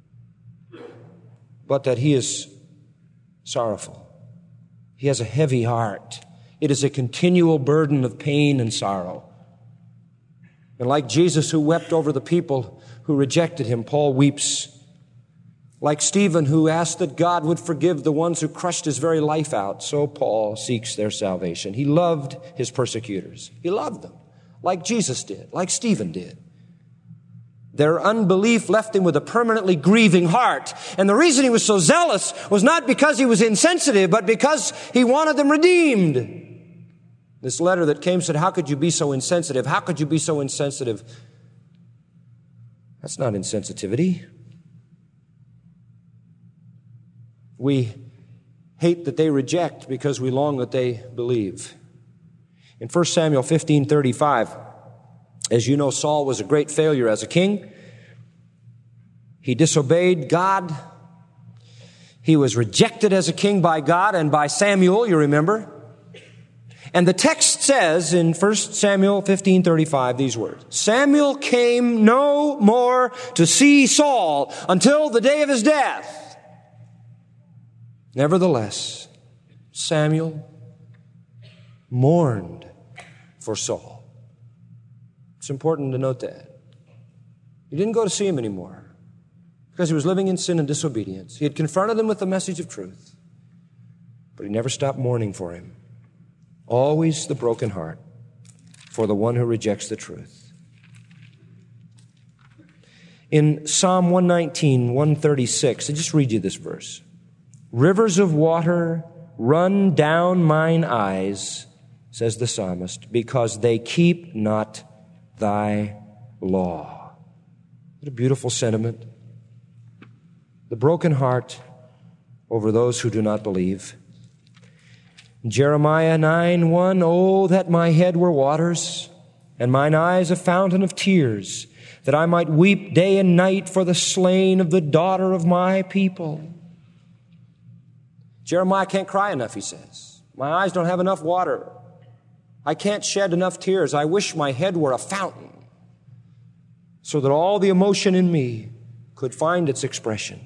Speaker 2: but that he is sorrowful. He has a heavy heart. It is a continual burden of pain and sorrow. And like Jesus who wept over the people who rejected him, Paul weeps. Like Stephen who asked that God would forgive the ones who crushed his very life out, so Paul seeks their salvation. He loved his persecutors. He loved them, like Jesus did, like Stephen did. Their unbelief left him with a permanently grieving heart. And the reason he was so zealous was not because he was insensitive, but because he wanted them redeemed. This letter that came said, how could you be so insensitive? How could you be so insensitive? That's not insensitivity. We hate that they reject because we long that they believe. In 1 Samuel 15:35, as you know, Saul was a great failure as a king. He disobeyed God. He was rejected as a king by God and by Samuel, you remember. And the text says in 1 Samuel 15:35 these words, Samuel came no more to see Saul until the day of his death. Nevertheless, Samuel mourned for Saul. It's important to note that. He didn't go to see him anymore because he was living in sin and disobedience. He had confronted him with the message of truth, but he never stopped mourning for him. Always the broken heart for the one who rejects the truth. In Psalm 119, 136, I just read you this verse. Rivers of water run down mine eyes, says the psalmist, because they keep not thy law. What a beautiful sentiment. The broken heart over those who do not believe. Jeremiah 9:1, "Oh, that my head were waters, and mine eyes a fountain of tears, that I might weep day and night for the slain of the daughter of my people." Jeremiah can't cry enough, he says. My eyes don't have enough water. I can't shed enough tears. I wish my head were a fountain so that all the emotion in me could find its expression.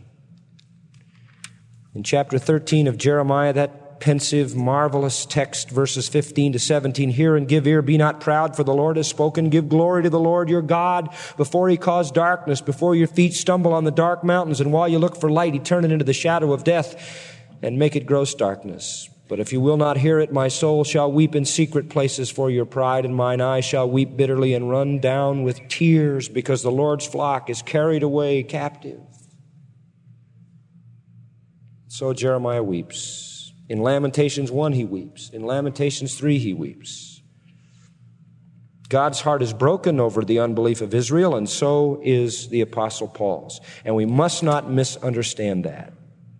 Speaker 2: In chapter 13 of Jeremiah, that pensive, marvelous text, verses 15 to 17, "Hear and give ear, be not proud, for the Lord has spoken. Give glory to the Lord your God before he cause darkness, before your feet stumble on the dark mountains, and while you look for light, he turn it into the shadow of death and make it gross darkness. But if you will not hear it, my soul shall weep in secret places for your pride, and mine eyes shall weep bitterly and run down with tears, because the Lord's flock is carried away captive." So Jeremiah weeps. In Lamentations 1, he weeps. In Lamentations 3, he weeps. God's heart is broken over the unbelief of Israel, and so is the Apostle Paul's. And we must not misunderstand that.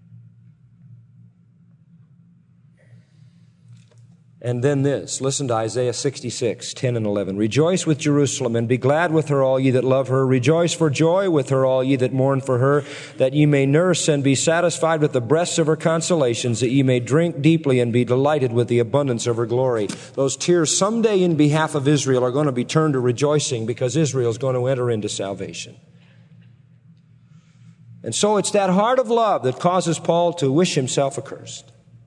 Speaker 2: And then this, listen to Isaiah 66, 10 and 11. "Rejoice with Jerusalem, and be glad with her, all ye that love her. Rejoice for joy with her, all ye that mourn for her, that ye may nurse and be satisfied with the breasts of her consolations, that ye may drink deeply and be delighted with the abundance of her glory." Those tears someday in behalf of Israel are going to be turned to rejoicing, because Israel is going to enter into salvation. And so it's that heart of love that causes Paul to wish himself accursed.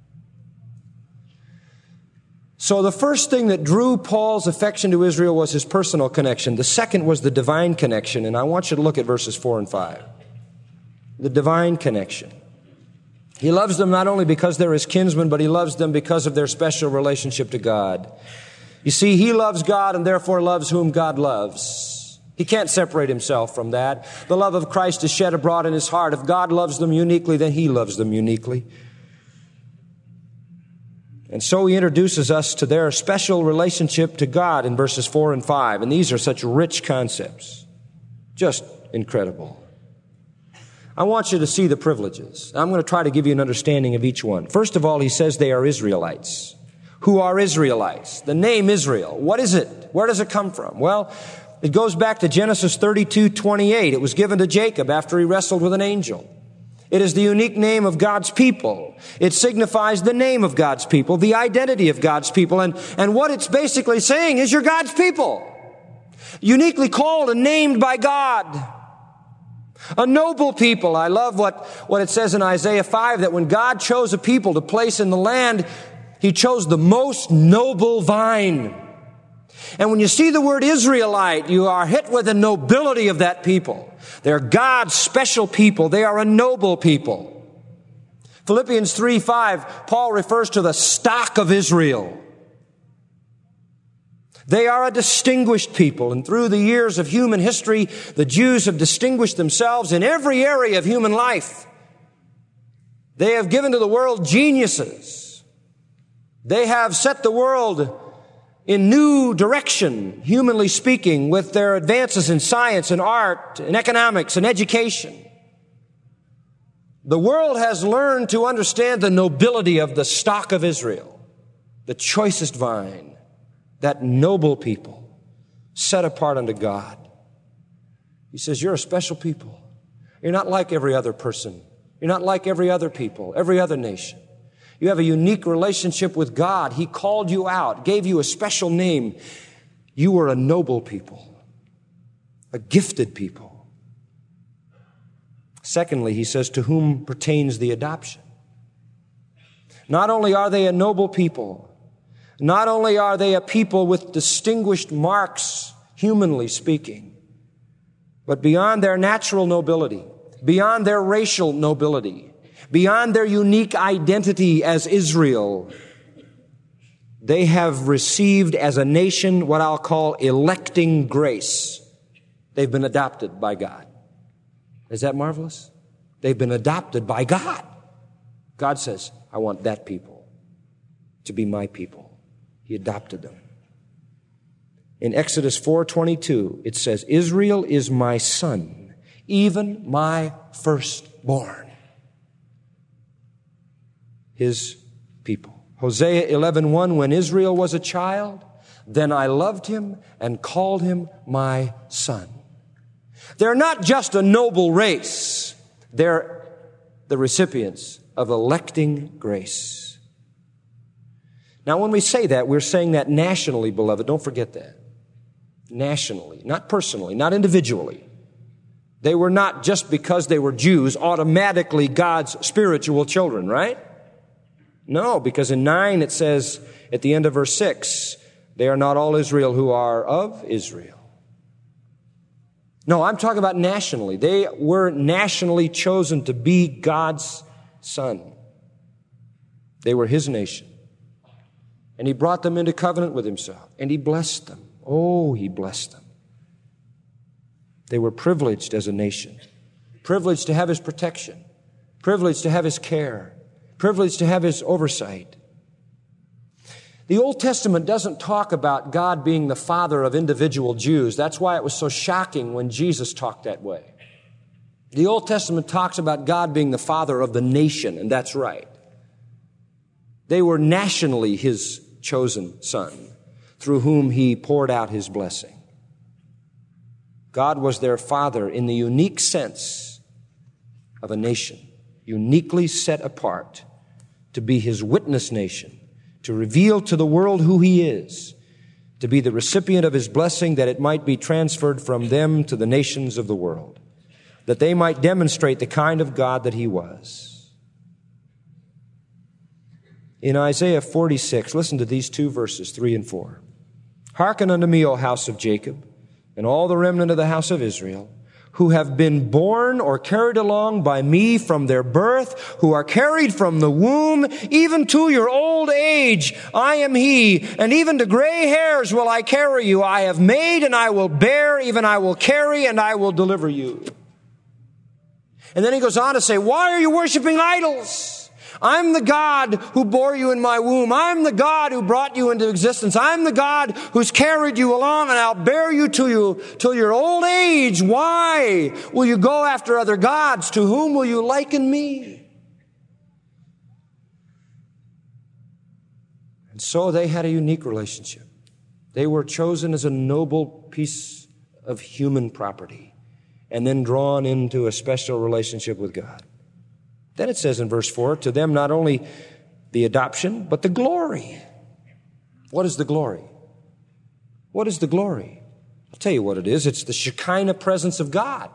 Speaker 2: So the first thing that drew Paul's affection to Israel was his personal connection. The second was the divine connection, and I want you to look at verses 4 and 5. The divine connection. He loves them not only because they're his kinsmen, but he loves them because of their special relationship to God. You see, he loves God and therefore loves whom God loves. He can't separate himself from that. The love of Christ is shed abroad in his heart. If God loves them uniquely, then he loves them uniquely. And so he introduces us to their special relationship to God in verses 4 and 5. And these are such rich concepts. Just incredible. I want you to see the privileges. I'm going to try to give you an understanding of each one. First of all, he says they are Israelites. Who are Israelites? The name Israel. What is it? Where does it come from? Well, it goes back to Genesis 32:28. It was given to Jacob after he wrestled with an angel. It is the unique name of God's people. It signifies the name of God's people, the identity of God's people. And what it's basically saying is you're God's people. Uniquely called and named by God. A noble people. I love what it says in Isaiah 5, that when God chose a people to place in the land, he chose the most noble vine. And when you see the word Israelite, you are hit with the nobility of that people. They're God's special people. They are a noble people. Philippians 3:5, Paul refers to the stock of Israel. They are a distinguished people, and through the years of human history, the Jews have distinguished themselves in every area of human life. They have given to the world geniuses. They have set the world in new direction, humanly speaking, with their advances in science and art and economics and education. The world has learned to understand the nobility of the stock of Israel, the choicest vine, that noble people set apart unto God. He says, you're a special people. You're not like every other person. You're not like every other people, every other nation. You have a unique relationship with God. He called you out, gave you a special name. You are a noble people, a gifted people. Secondly, he says, to whom pertains the adoption. Not only are they a noble people, not only are they a people with distinguished marks, humanly speaking, but beyond their natural nobility, beyond their racial nobility, beyond their unique identity as Israel, they have received as a nation what I'll call electing grace. They've been adopted by God. Is that marvelous? They've been adopted by God. God says, I want that people to be my people. He adopted them. In Exodus 4:22, it says, Israel is my son, even my firstborn. His people. Hosea 11:1, when Israel was a child, then I loved him and called him my son. They're not just a noble race. They're the recipients of electing grace. Now, when we say that, we're saying that nationally, beloved. Don't forget that. Nationally, not personally, not individually. They were not, just because they were Jews, automatically God's spiritual children, right? No, because in 9 it says, at the end of verse 6, they are not all Israel who are of Israel. No, I'm talking about nationally. They were nationally chosen to be God's son. They were His nation. And He brought them into covenant with Himself. And He blessed them. Oh, He blessed them. They were privileged as a nation. Privileged to have His protection. Privileged to have His care. Privileged to have His oversight. The Old Testament doesn't talk about God being the father of individual Jews. That's why it was so shocking when Jesus talked that way. The Old Testament talks about God being the father of the nation, and that's right. They were nationally His chosen son, through whom He poured out His blessing. God was their father in the unique sense of a nation, uniquely set apart to be His witness nation, to reveal to the world who He is, to be the recipient of His blessing, that it might be transferred from them to the nations of the world, that they might demonstrate the kind of God that He was. In Isaiah 46, listen to these two verses, 3 and 4. Hearken unto me, O house of Jacob, and all the remnant of the house of Israel, who have been born or carried along by me from their birth, who are carried from the womb, even to your old age. I am He, and even to gray hairs will I carry you. I have made and I will bear, even I will carry and I will deliver you. And then He goes on to say, why are you worshiping idols? I'm the God who bore you in my womb. I'm the God who brought you into existence. I'm the God who's carried you along, and I'll bear you till your old age. Why will you go after other gods? To whom will you liken me? And so they had a unique relationship. They were chosen as a noble piece of human property, and then drawn into a special relationship with God. Then it says in verse 4, to them not only the adoption, but the glory. What is the glory? What is the glory? I'll tell you what it is. It's the Shekinah presence of God.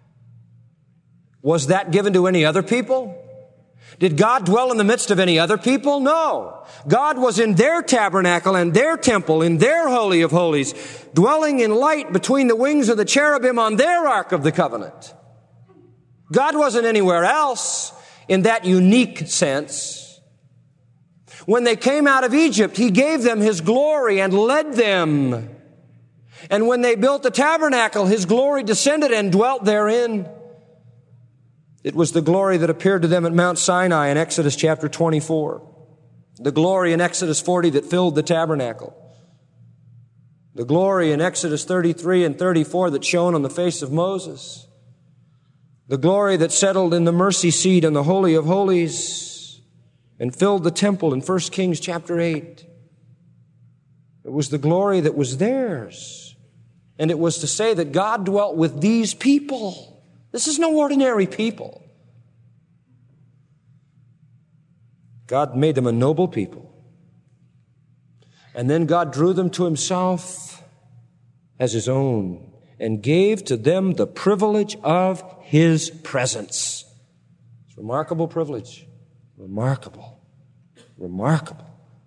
Speaker 2: Was that given to any other people? Did God dwell in the midst of any other people? No. God was in their tabernacle and their temple, in their holy of holies, dwelling in light between the wings of the cherubim on their ark of the covenant. God wasn't anywhere else in that unique sense. When they came out of Egypt, He gave them His glory and led them. And when they built the tabernacle, His glory descended and dwelt therein. It was the glory that appeared to them at Mount Sinai in Exodus chapter 24. The glory in Exodus 40 that filled the tabernacle. The glory in Exodus 33 and 34 that shone on the face of Moses. The glory that settled in the mercy seat and the Holy of Holies and filled the temple in 1 Kings chapter 8. It was the glory that was theirs. And it was to say that God dwelt with these people. This is no ordinary people. God made them a noble people. And then God drew them to Himself as His own, and gave to them the privilege of His presence. It's a remarkable privilege. Remarkable. Remarkable.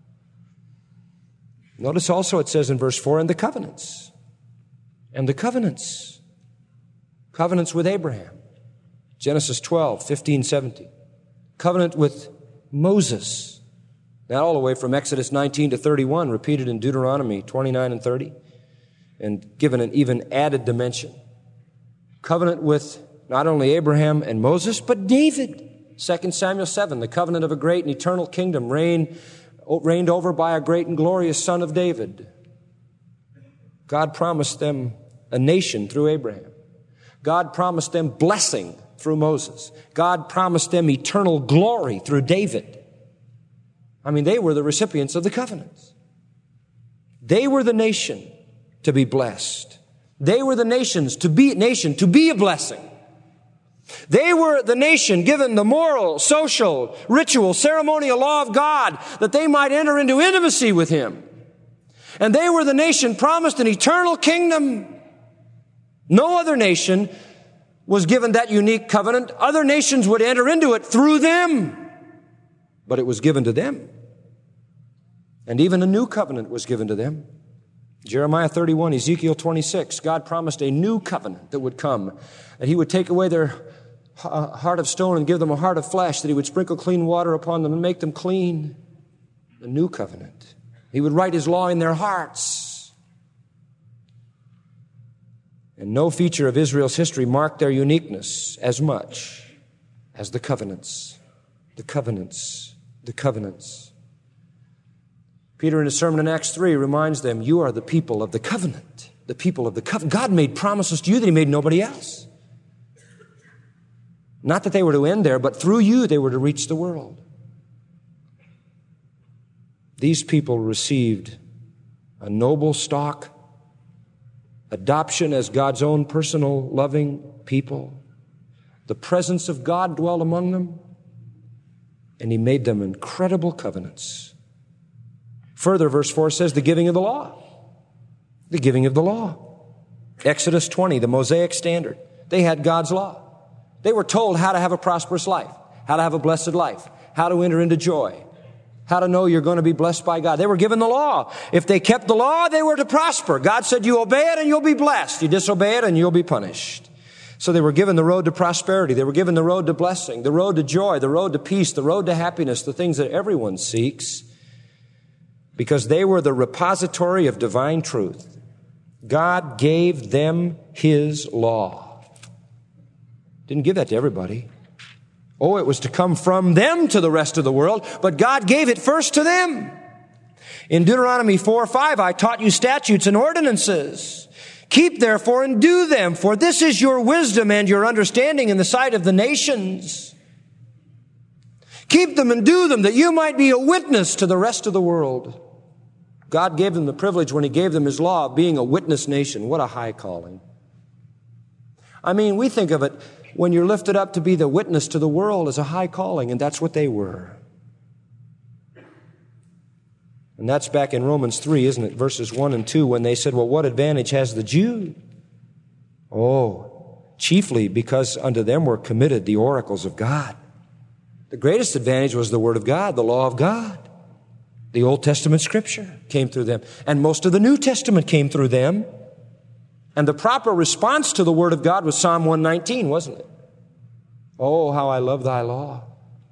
Speaker 2: Notice also it says in verse 4, and the covenants. And the covenants. Covenants with Abraham. Genesis 12, 15, 17. Covenant with Moses. Now all the way from Exodus 19 to 31, repeated in Deuteronomy 29 and 30. And given an even added dimension. Covenant with not only Abraham and Moses, but David. 2 Samuel 7, the covenant of a great and eternal kingdom reigned over by a great and glorious son of David. God promised them a nation through Abraham. God promised them blessing through Moses. God promised them eternal glory through David. I mean, they were the recipients of the covenants. They were the nation to be blessed. They were the nation to be a blessing. They were the nation given the moral, social, ritual, ceremonial law of God that they might enter into intimacy with Him. And they were the nation promised an eternal kingdom. No other nation was given that unique covenant. Other nations would enter into it through them. But it was given to them. And even a new covenant was given to them. Jeremiah 31, Ezekiel 26, God promised a new covenant that would come, that He would take away their heart of stone and give them a heart of flesh, that He would sprinkle clean water upon them and make them clean. A new covenant. He would write His law in their hearts. And no feature of Israel's history marked their uniqueness as much as the covenants. The covenants. The covenants. Peter, in his sermon in Acts 3, reminds them, you are the people of the covenant. The people of the covenant. God made promises to you that He made nobody else. Not that they were to end there, but through you they were to reach the world. These people received a noble stock, adoption as God's own personal loving people. The presence of God dwelled among them, and He made them incredible covenants. Further, verse 4 says the giving of the law. The giving of the law. Exodus 20, the Mosaic standard. They had God's law. They were told how to have a prosperous life, how to have a blessed life, how to enter into joy, how to know you're going to be blessed by God. They were given the law. If they kept the law, they were to prosper. God said, you obey it and you'll be blessed. You disobey it and you'll be punished. So they were given the road to prosperity. They were given the road to blessing, the road to joy, the road to peace, the road to happiness, the things that everyone seeks, because they were the repository of divine truth. God gave them His law. Didn't give that to everybody. Oh, it was to come from them to the rest of the world, but God gave it first to them. In Deuteronomy 4:5, I taught you statutes and ordinances. Keep therefore and do them, for this is your wisdom and your understanding in the sight of the nations. Keep them and do them, that you might be a witness to the rest of the world. God gave them the privilege when He gave them His law of being a witness nation. What a high calling. I mean, we think of it when you're lifted up to be the witness to the world as a high calling, and that's what they were. And that's back in Romans 3, isn't it? Verses 1 and 2, when they said, well, what advantage has the Jew? Oh, chiefly because unto them were committed the oracles of God. The greatest advantage was the Word of God, the law of God. The Old Testament Scripture came through them. And most of the New Testament came through them. And the proper response to the Word of God was Psalm 119, wasn't it? Oh, how I love Thy law.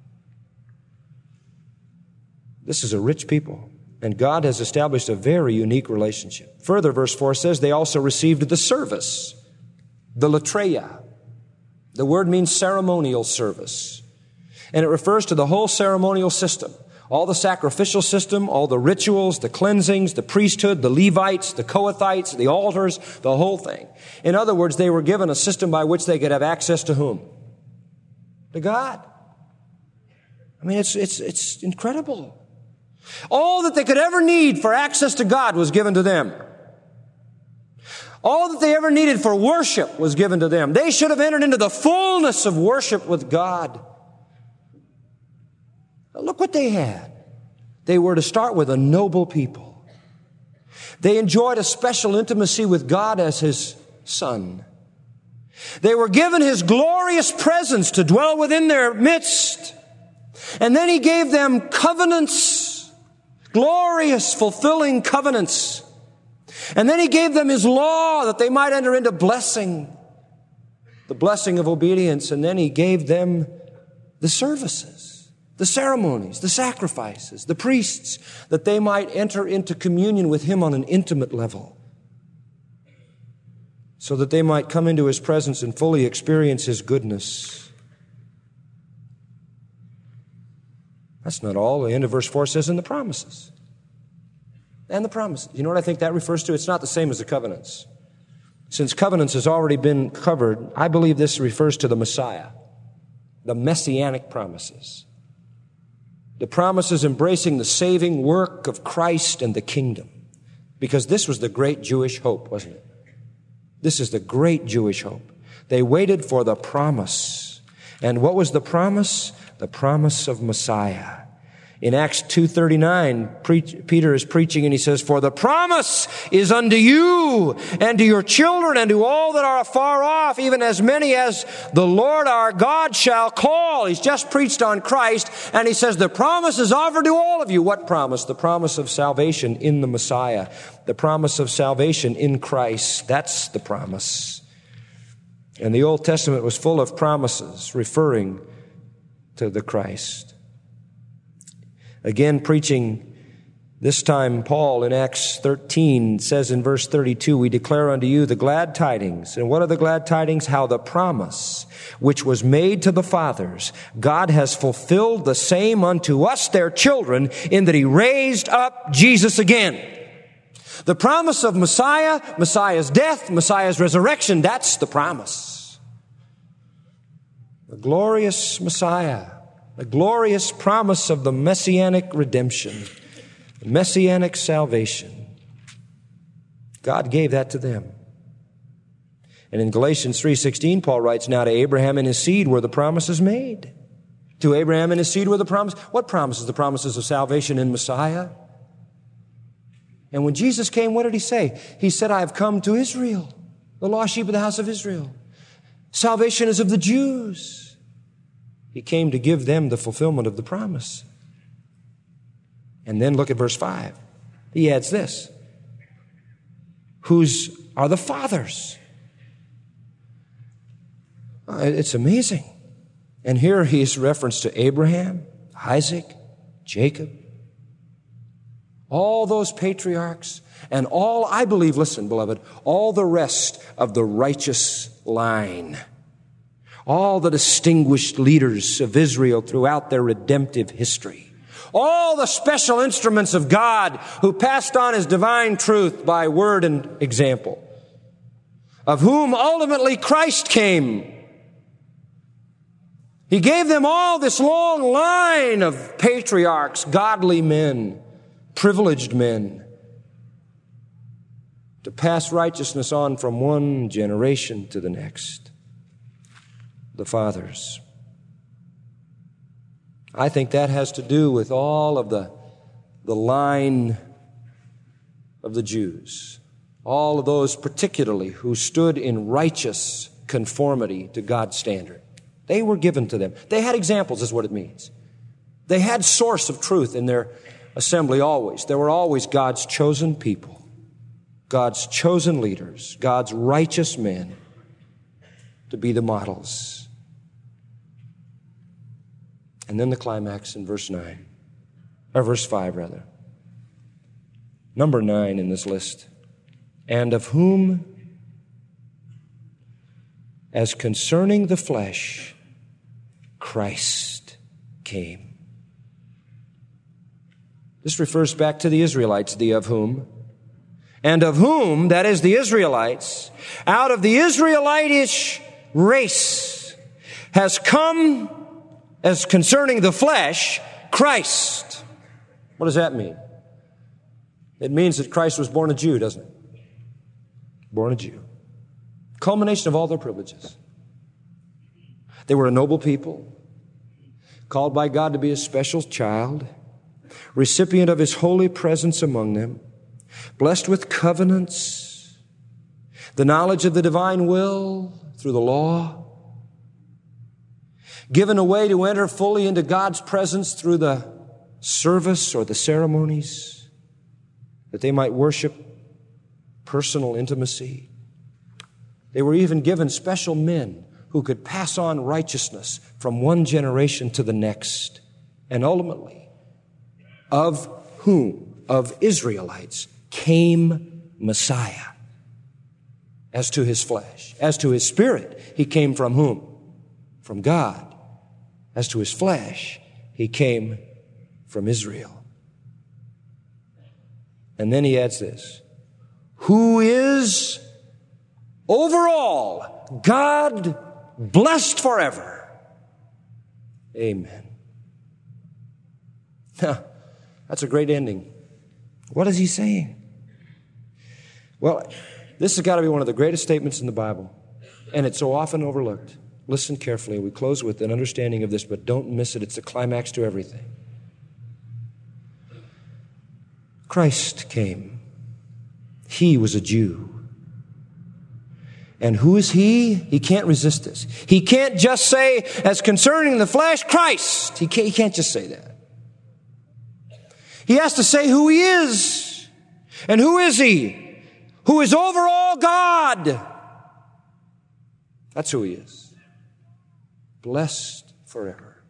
Speaker 2: This is a rich people. And God has established a very unique relationship. Further, verse 4 says they also received the service, the latreia. The word means ceremonial service. And it refers to the whole ceremonial system. All the sacrificial system, all the rituals, the cleansings, the priesthood, the Levites, the Kohathites, the altars, the whole thing. In other words, they were given a system by which they could have access to whom? To God. I mean, it's incredible. All that they could ever need for access to God was given to them. All that they ever needed for worship was given to them. They should have entered into the fullness of worship with God. Look what they had. They were to start with a noble people. They enjoyed a special intimacy with God as His Son. They were given His glorious presence to dwell within their midst. And then He gave them covenants, glorious, fulfilling covenants. And then He gave them His law that they might enter into blessing, the blessing of obedience. And then He gave them the services, the ceremonies, the sacrifices, the priests, that they might enter into communion with Him on an intimate level, so that they might come into His presence and fully experience His goodness. That's not all. The end of verse 4 says, in the promises. And the promises. You know what I think that refers to? It's not the same as the covenants. Since covenants has already been covered, I believe this refers to the Messiah, the messianic promises. The promises embracing the saving work of Christ and the kingdom. Because this was the great Jewish hope, wasn't it? This is the great Jewish hope. They waited for the promise. And what was the promise? The promise of Messiah. In Acts 2:39, Peter is preaching and he says, "For the promise is unto you and to your children and to all that are afar off, even as many as the Lord our God shall call." He's just preached on Christ and he says, the promise is offered to all of you. What promise? The promise of salvation in the Messiah. The promise of salvation in Christ. That's the promise. And the Old Testament was full of promises referring to the Christ. Again, preaching, this time Paul in Acts 13 says in verse 32, "We declare unto you the glad tidings." And what are the glad tidings? How the promise which was made to the fathers, God has fulfilled the same unto us, their children, in that he raised up Jesus again. The promise of Messiah, Messiah's death, Messiah's resurrection, that's the promise. The glorious Messiah. The glorious promise of the messianic redemption, the messianic salvation. God gave that to them. And in Galatians 3:16, Paul writes, "Now to Abraham and his seed were the promises made." To Abraham and his seed were the promises. What promises? The promises of salvation in Messiah. And when Jesus came, what did he say? He said, "I have come to Israel, the lost sheep of the house of Israel. Salvation is of the Jews." He came to give them the fulfillment of the promise. And then look at verse 5. He adds this. Whose are the fathers? It's amazing. And here he is referenced to Abraham, Isaac, Jacob. All those patriarchs and all, I believe, listen, beloved, all the rest of the righteous line. All the distinguished leaders of Israel throughout their redemptive history. All the special instruments of God who passed on his divine truth by word and example. Of whom ultimately Christ came. He gave them all this long line of patriarchs, godly men, privileged men, to pass righteousness on from one generation to the next. The fathers. I think that has to do with all of the line of the Jews. All of those particularly who stood in righteous conformity to God's standard. They were given to them. They had examples, is what it means. They had source of truth in their assembly always. There were always God's chosen people, God's chosen leaders, God's righteous men to be the models. And then the climax in verse 9, or verse 5 rather. Number 9 in this list. And of whom, as concerning the flesh, Christ came. This refers back to the Israelites, the of whom. And of whom, that is the Israelites, out of the Israelitish race has come, as concerning the flesh, Christ. What does that mean? It means that Christ was born a Jew, doesn't it? Born a Jew. Culmination of all their privileges. They were a noble people, called by God to be a special child, recipient of his holy presence among them, blessed with covenants, the knowledge of the divine will through the law, given a way to enter fully into God's presence through the service or the ceremonies, that they might worship personal intimacy. They were even given special men who could pass on righteousness from one generation to the next. And ultimately, of whom, of Israelites, came Messiah. As to his flesh, as to his spirit, he came from whom? From God. As to his flesh, he came from Israel. And then he adds this, who is over all, God blessed forever. Amen. Now, that's a great ending. What is he saying? Well, this has got to be one of the greatest statements in the Bible, and it's so often overlooked. Listen carefully. We close with an understanding of this, but don't miss it. It's the climax to everything. Christ came. He was a Jew. And who is he? He can't resist this. He can't just say, as concerning the flesh, Christ. He can't just say that. He has to say who he is. And who is he? Who is over all God. That's who he is. Blessed forever.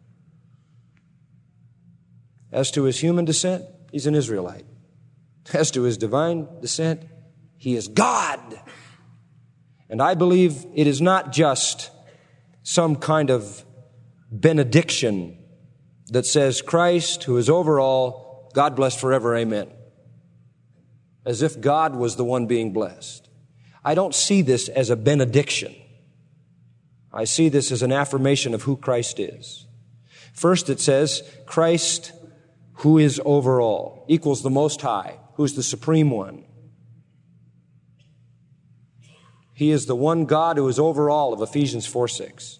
Speaker 2: As to his human descent, he's an Israelite. As to his divine descent, he is God. And I believe it is not just some kind of benediction that says, Christ, who is over all, God blessed forever, amen. As if God was the one being blessed. I don't see this as a benediction. I see this as an affirmation of who Christ is. First it says, Christ, who is over all, equals the Most High, who's the Supreme One. He is the one God who is over all of Ephesians 4:6.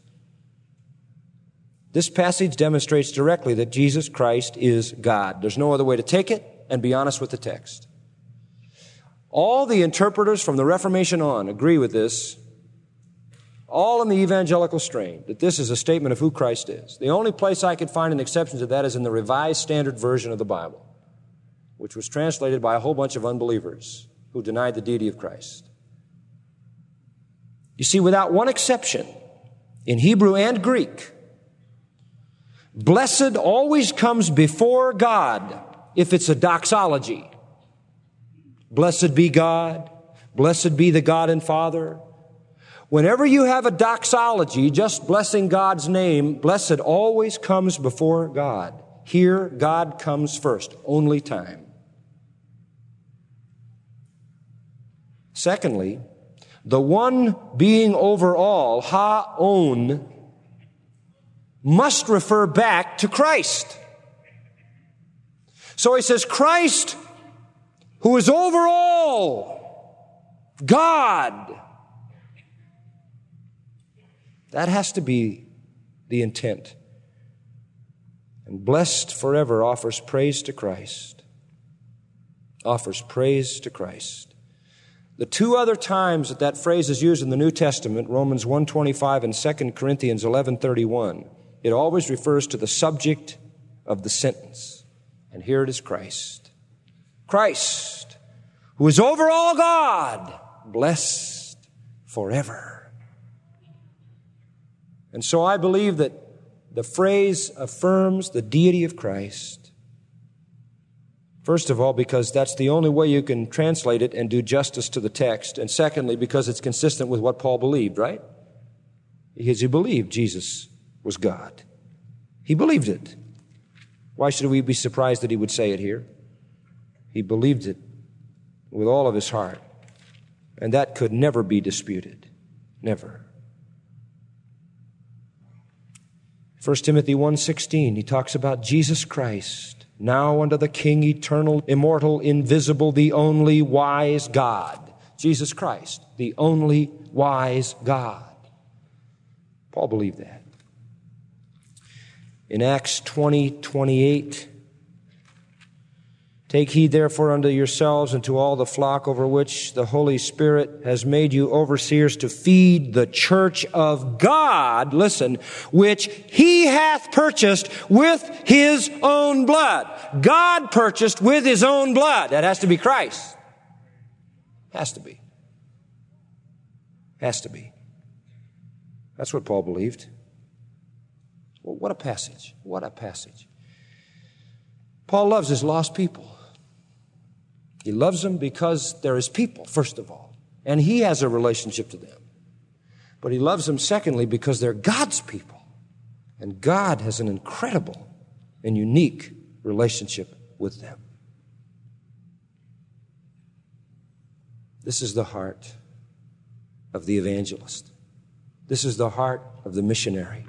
Speaker 2: This passage demonstrates directly that Jesus Christ is God. There's no other way to take it, and be honest with the text. All the interpreters from the Reformation on agree with this, all in the evangelical strain, that this is a statement of who Christ is. The only place I could find an exception to that is in the Revised Standard Version of the Bible, which was translated by a whole bunch of unbelievers who denied the deity of Christ. You see, without one exception, in Hebrew and Greek, blessed always comes before God if it's a doxology. Blessed be God. Blessed be the God and Father. Whenever you have a doxology, just blessing God's name, blessed always comes before God. Here, God comes first, only time. Secondly, the one being over all, Ha-on, must refer back to Christ. So he says, Christ, who is over all, God. That has to be the intent. And blessed forever offers praise to Christ. Offers praise to Christ. The two other times that phrase is used in the New Testament, Romans 1:25 and 2 Corinthians 11:31, it always refers to the subject of the sentence. And here it is Christ. Christ, who is over all God, blessed forever. And so I believe that the phrase affirms the deity of Christ. First of all, because that's the only way you can translate it and do justice to the text. And secondly, because it's consistent with what Paul believed, right? Because he believed Jesus was God. He believed it. Why should we be surprised that he would say it here? He believed it with all of his heart. And that could never be disputed. Never. 1 Timothy 1:16, he talks about Jesus Christ, now unto the King, eternal, immortal, invisible, the only wise God. Jesus Christ, the only wise God. Paul believed that. In Acts 20:28, take heed therefore unto yourselves and to all the flock over which the Holy Spirit has made you overseers to feed the church of God, listen, which he hath purchased with his own blood. God purchased with his own blood. That has to be Christ. Has to be. Has to be. That's what Paul believed. Well, what a passage. What a passage. Paul loves his lost people. He loves them because they're his people, first of all. And he has a relationship to them. But he loves them, secondly, because they're God's people. And God has an incredible and unique relationship with them. This is the heart of the evangelist. This is the heart of the missionary.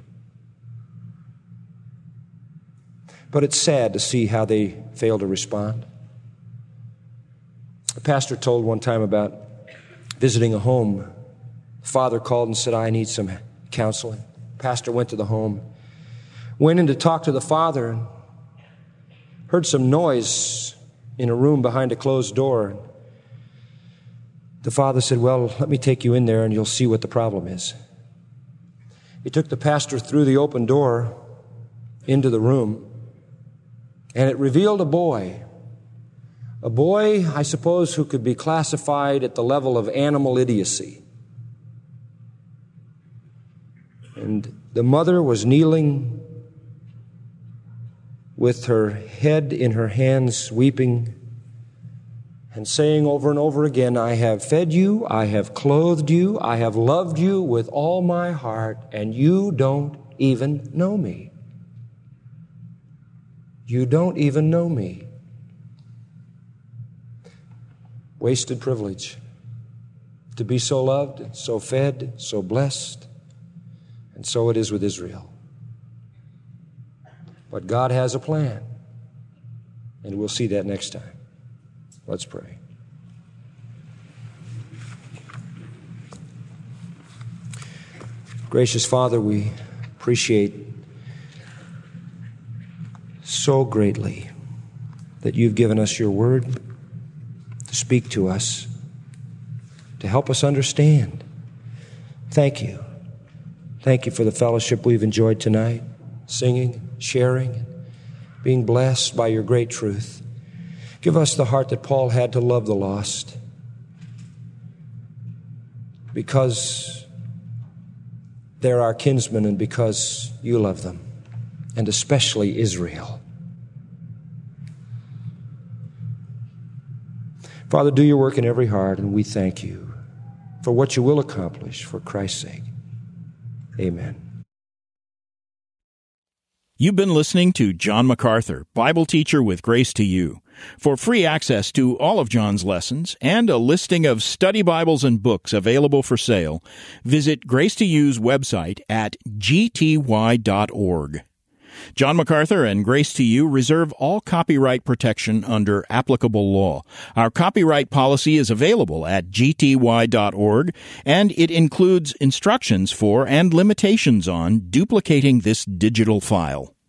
Speaker 2: But it's sad to see how they fail to respond. A pastor told one time about visiting a home. The father called and said, I need some counseling. The pastor went to the home, went in to talk to the father, and heard some noise in a room behind a closed door. The father said, well, let me take you in there and you'll see what the problem is. He took the pastor through the open door into the room, and it revealed a boy, I suppose, who could be classified at the level of animal idiocy. And the mother was kneeling with her head in her hands, weeping and saying over and over again, I have fed you, I have clothed you, I have loved you with all my heart, and you don't even know me. You don't even know me. Wasted privilege to be so loved, so fed, so blessed. And so it is with Israel. But God has a plan, and we'll see that next time. Let's pray. Gracious Father, we appreciate so greatly that you've given us your word to speak to us, to help us understand. Thank you. Thank you for the fellowship we've enjoyed tonight, singing, sharing, being blessed by your great truth. Give us the heart that Paul had to love the lost, because they're our kinsmen and because you love them, and especially Israel. Father, do your work in every heart, and we thank you for what you will accomplish for Christ's sake. Amen.
Speaker 1: You've been listening to John MacArthur, Bible teacher with Grace to You. For free access to all of John's lessons and a listing of study Bibles and books available for sale, visit Grace to You's website at gty.org. John MacArthur and Grace to You reserve all copyright protection under applicable law. Our copyright policy is available at gty.org, and it includes instructions for and limitations on duplicating this digital file.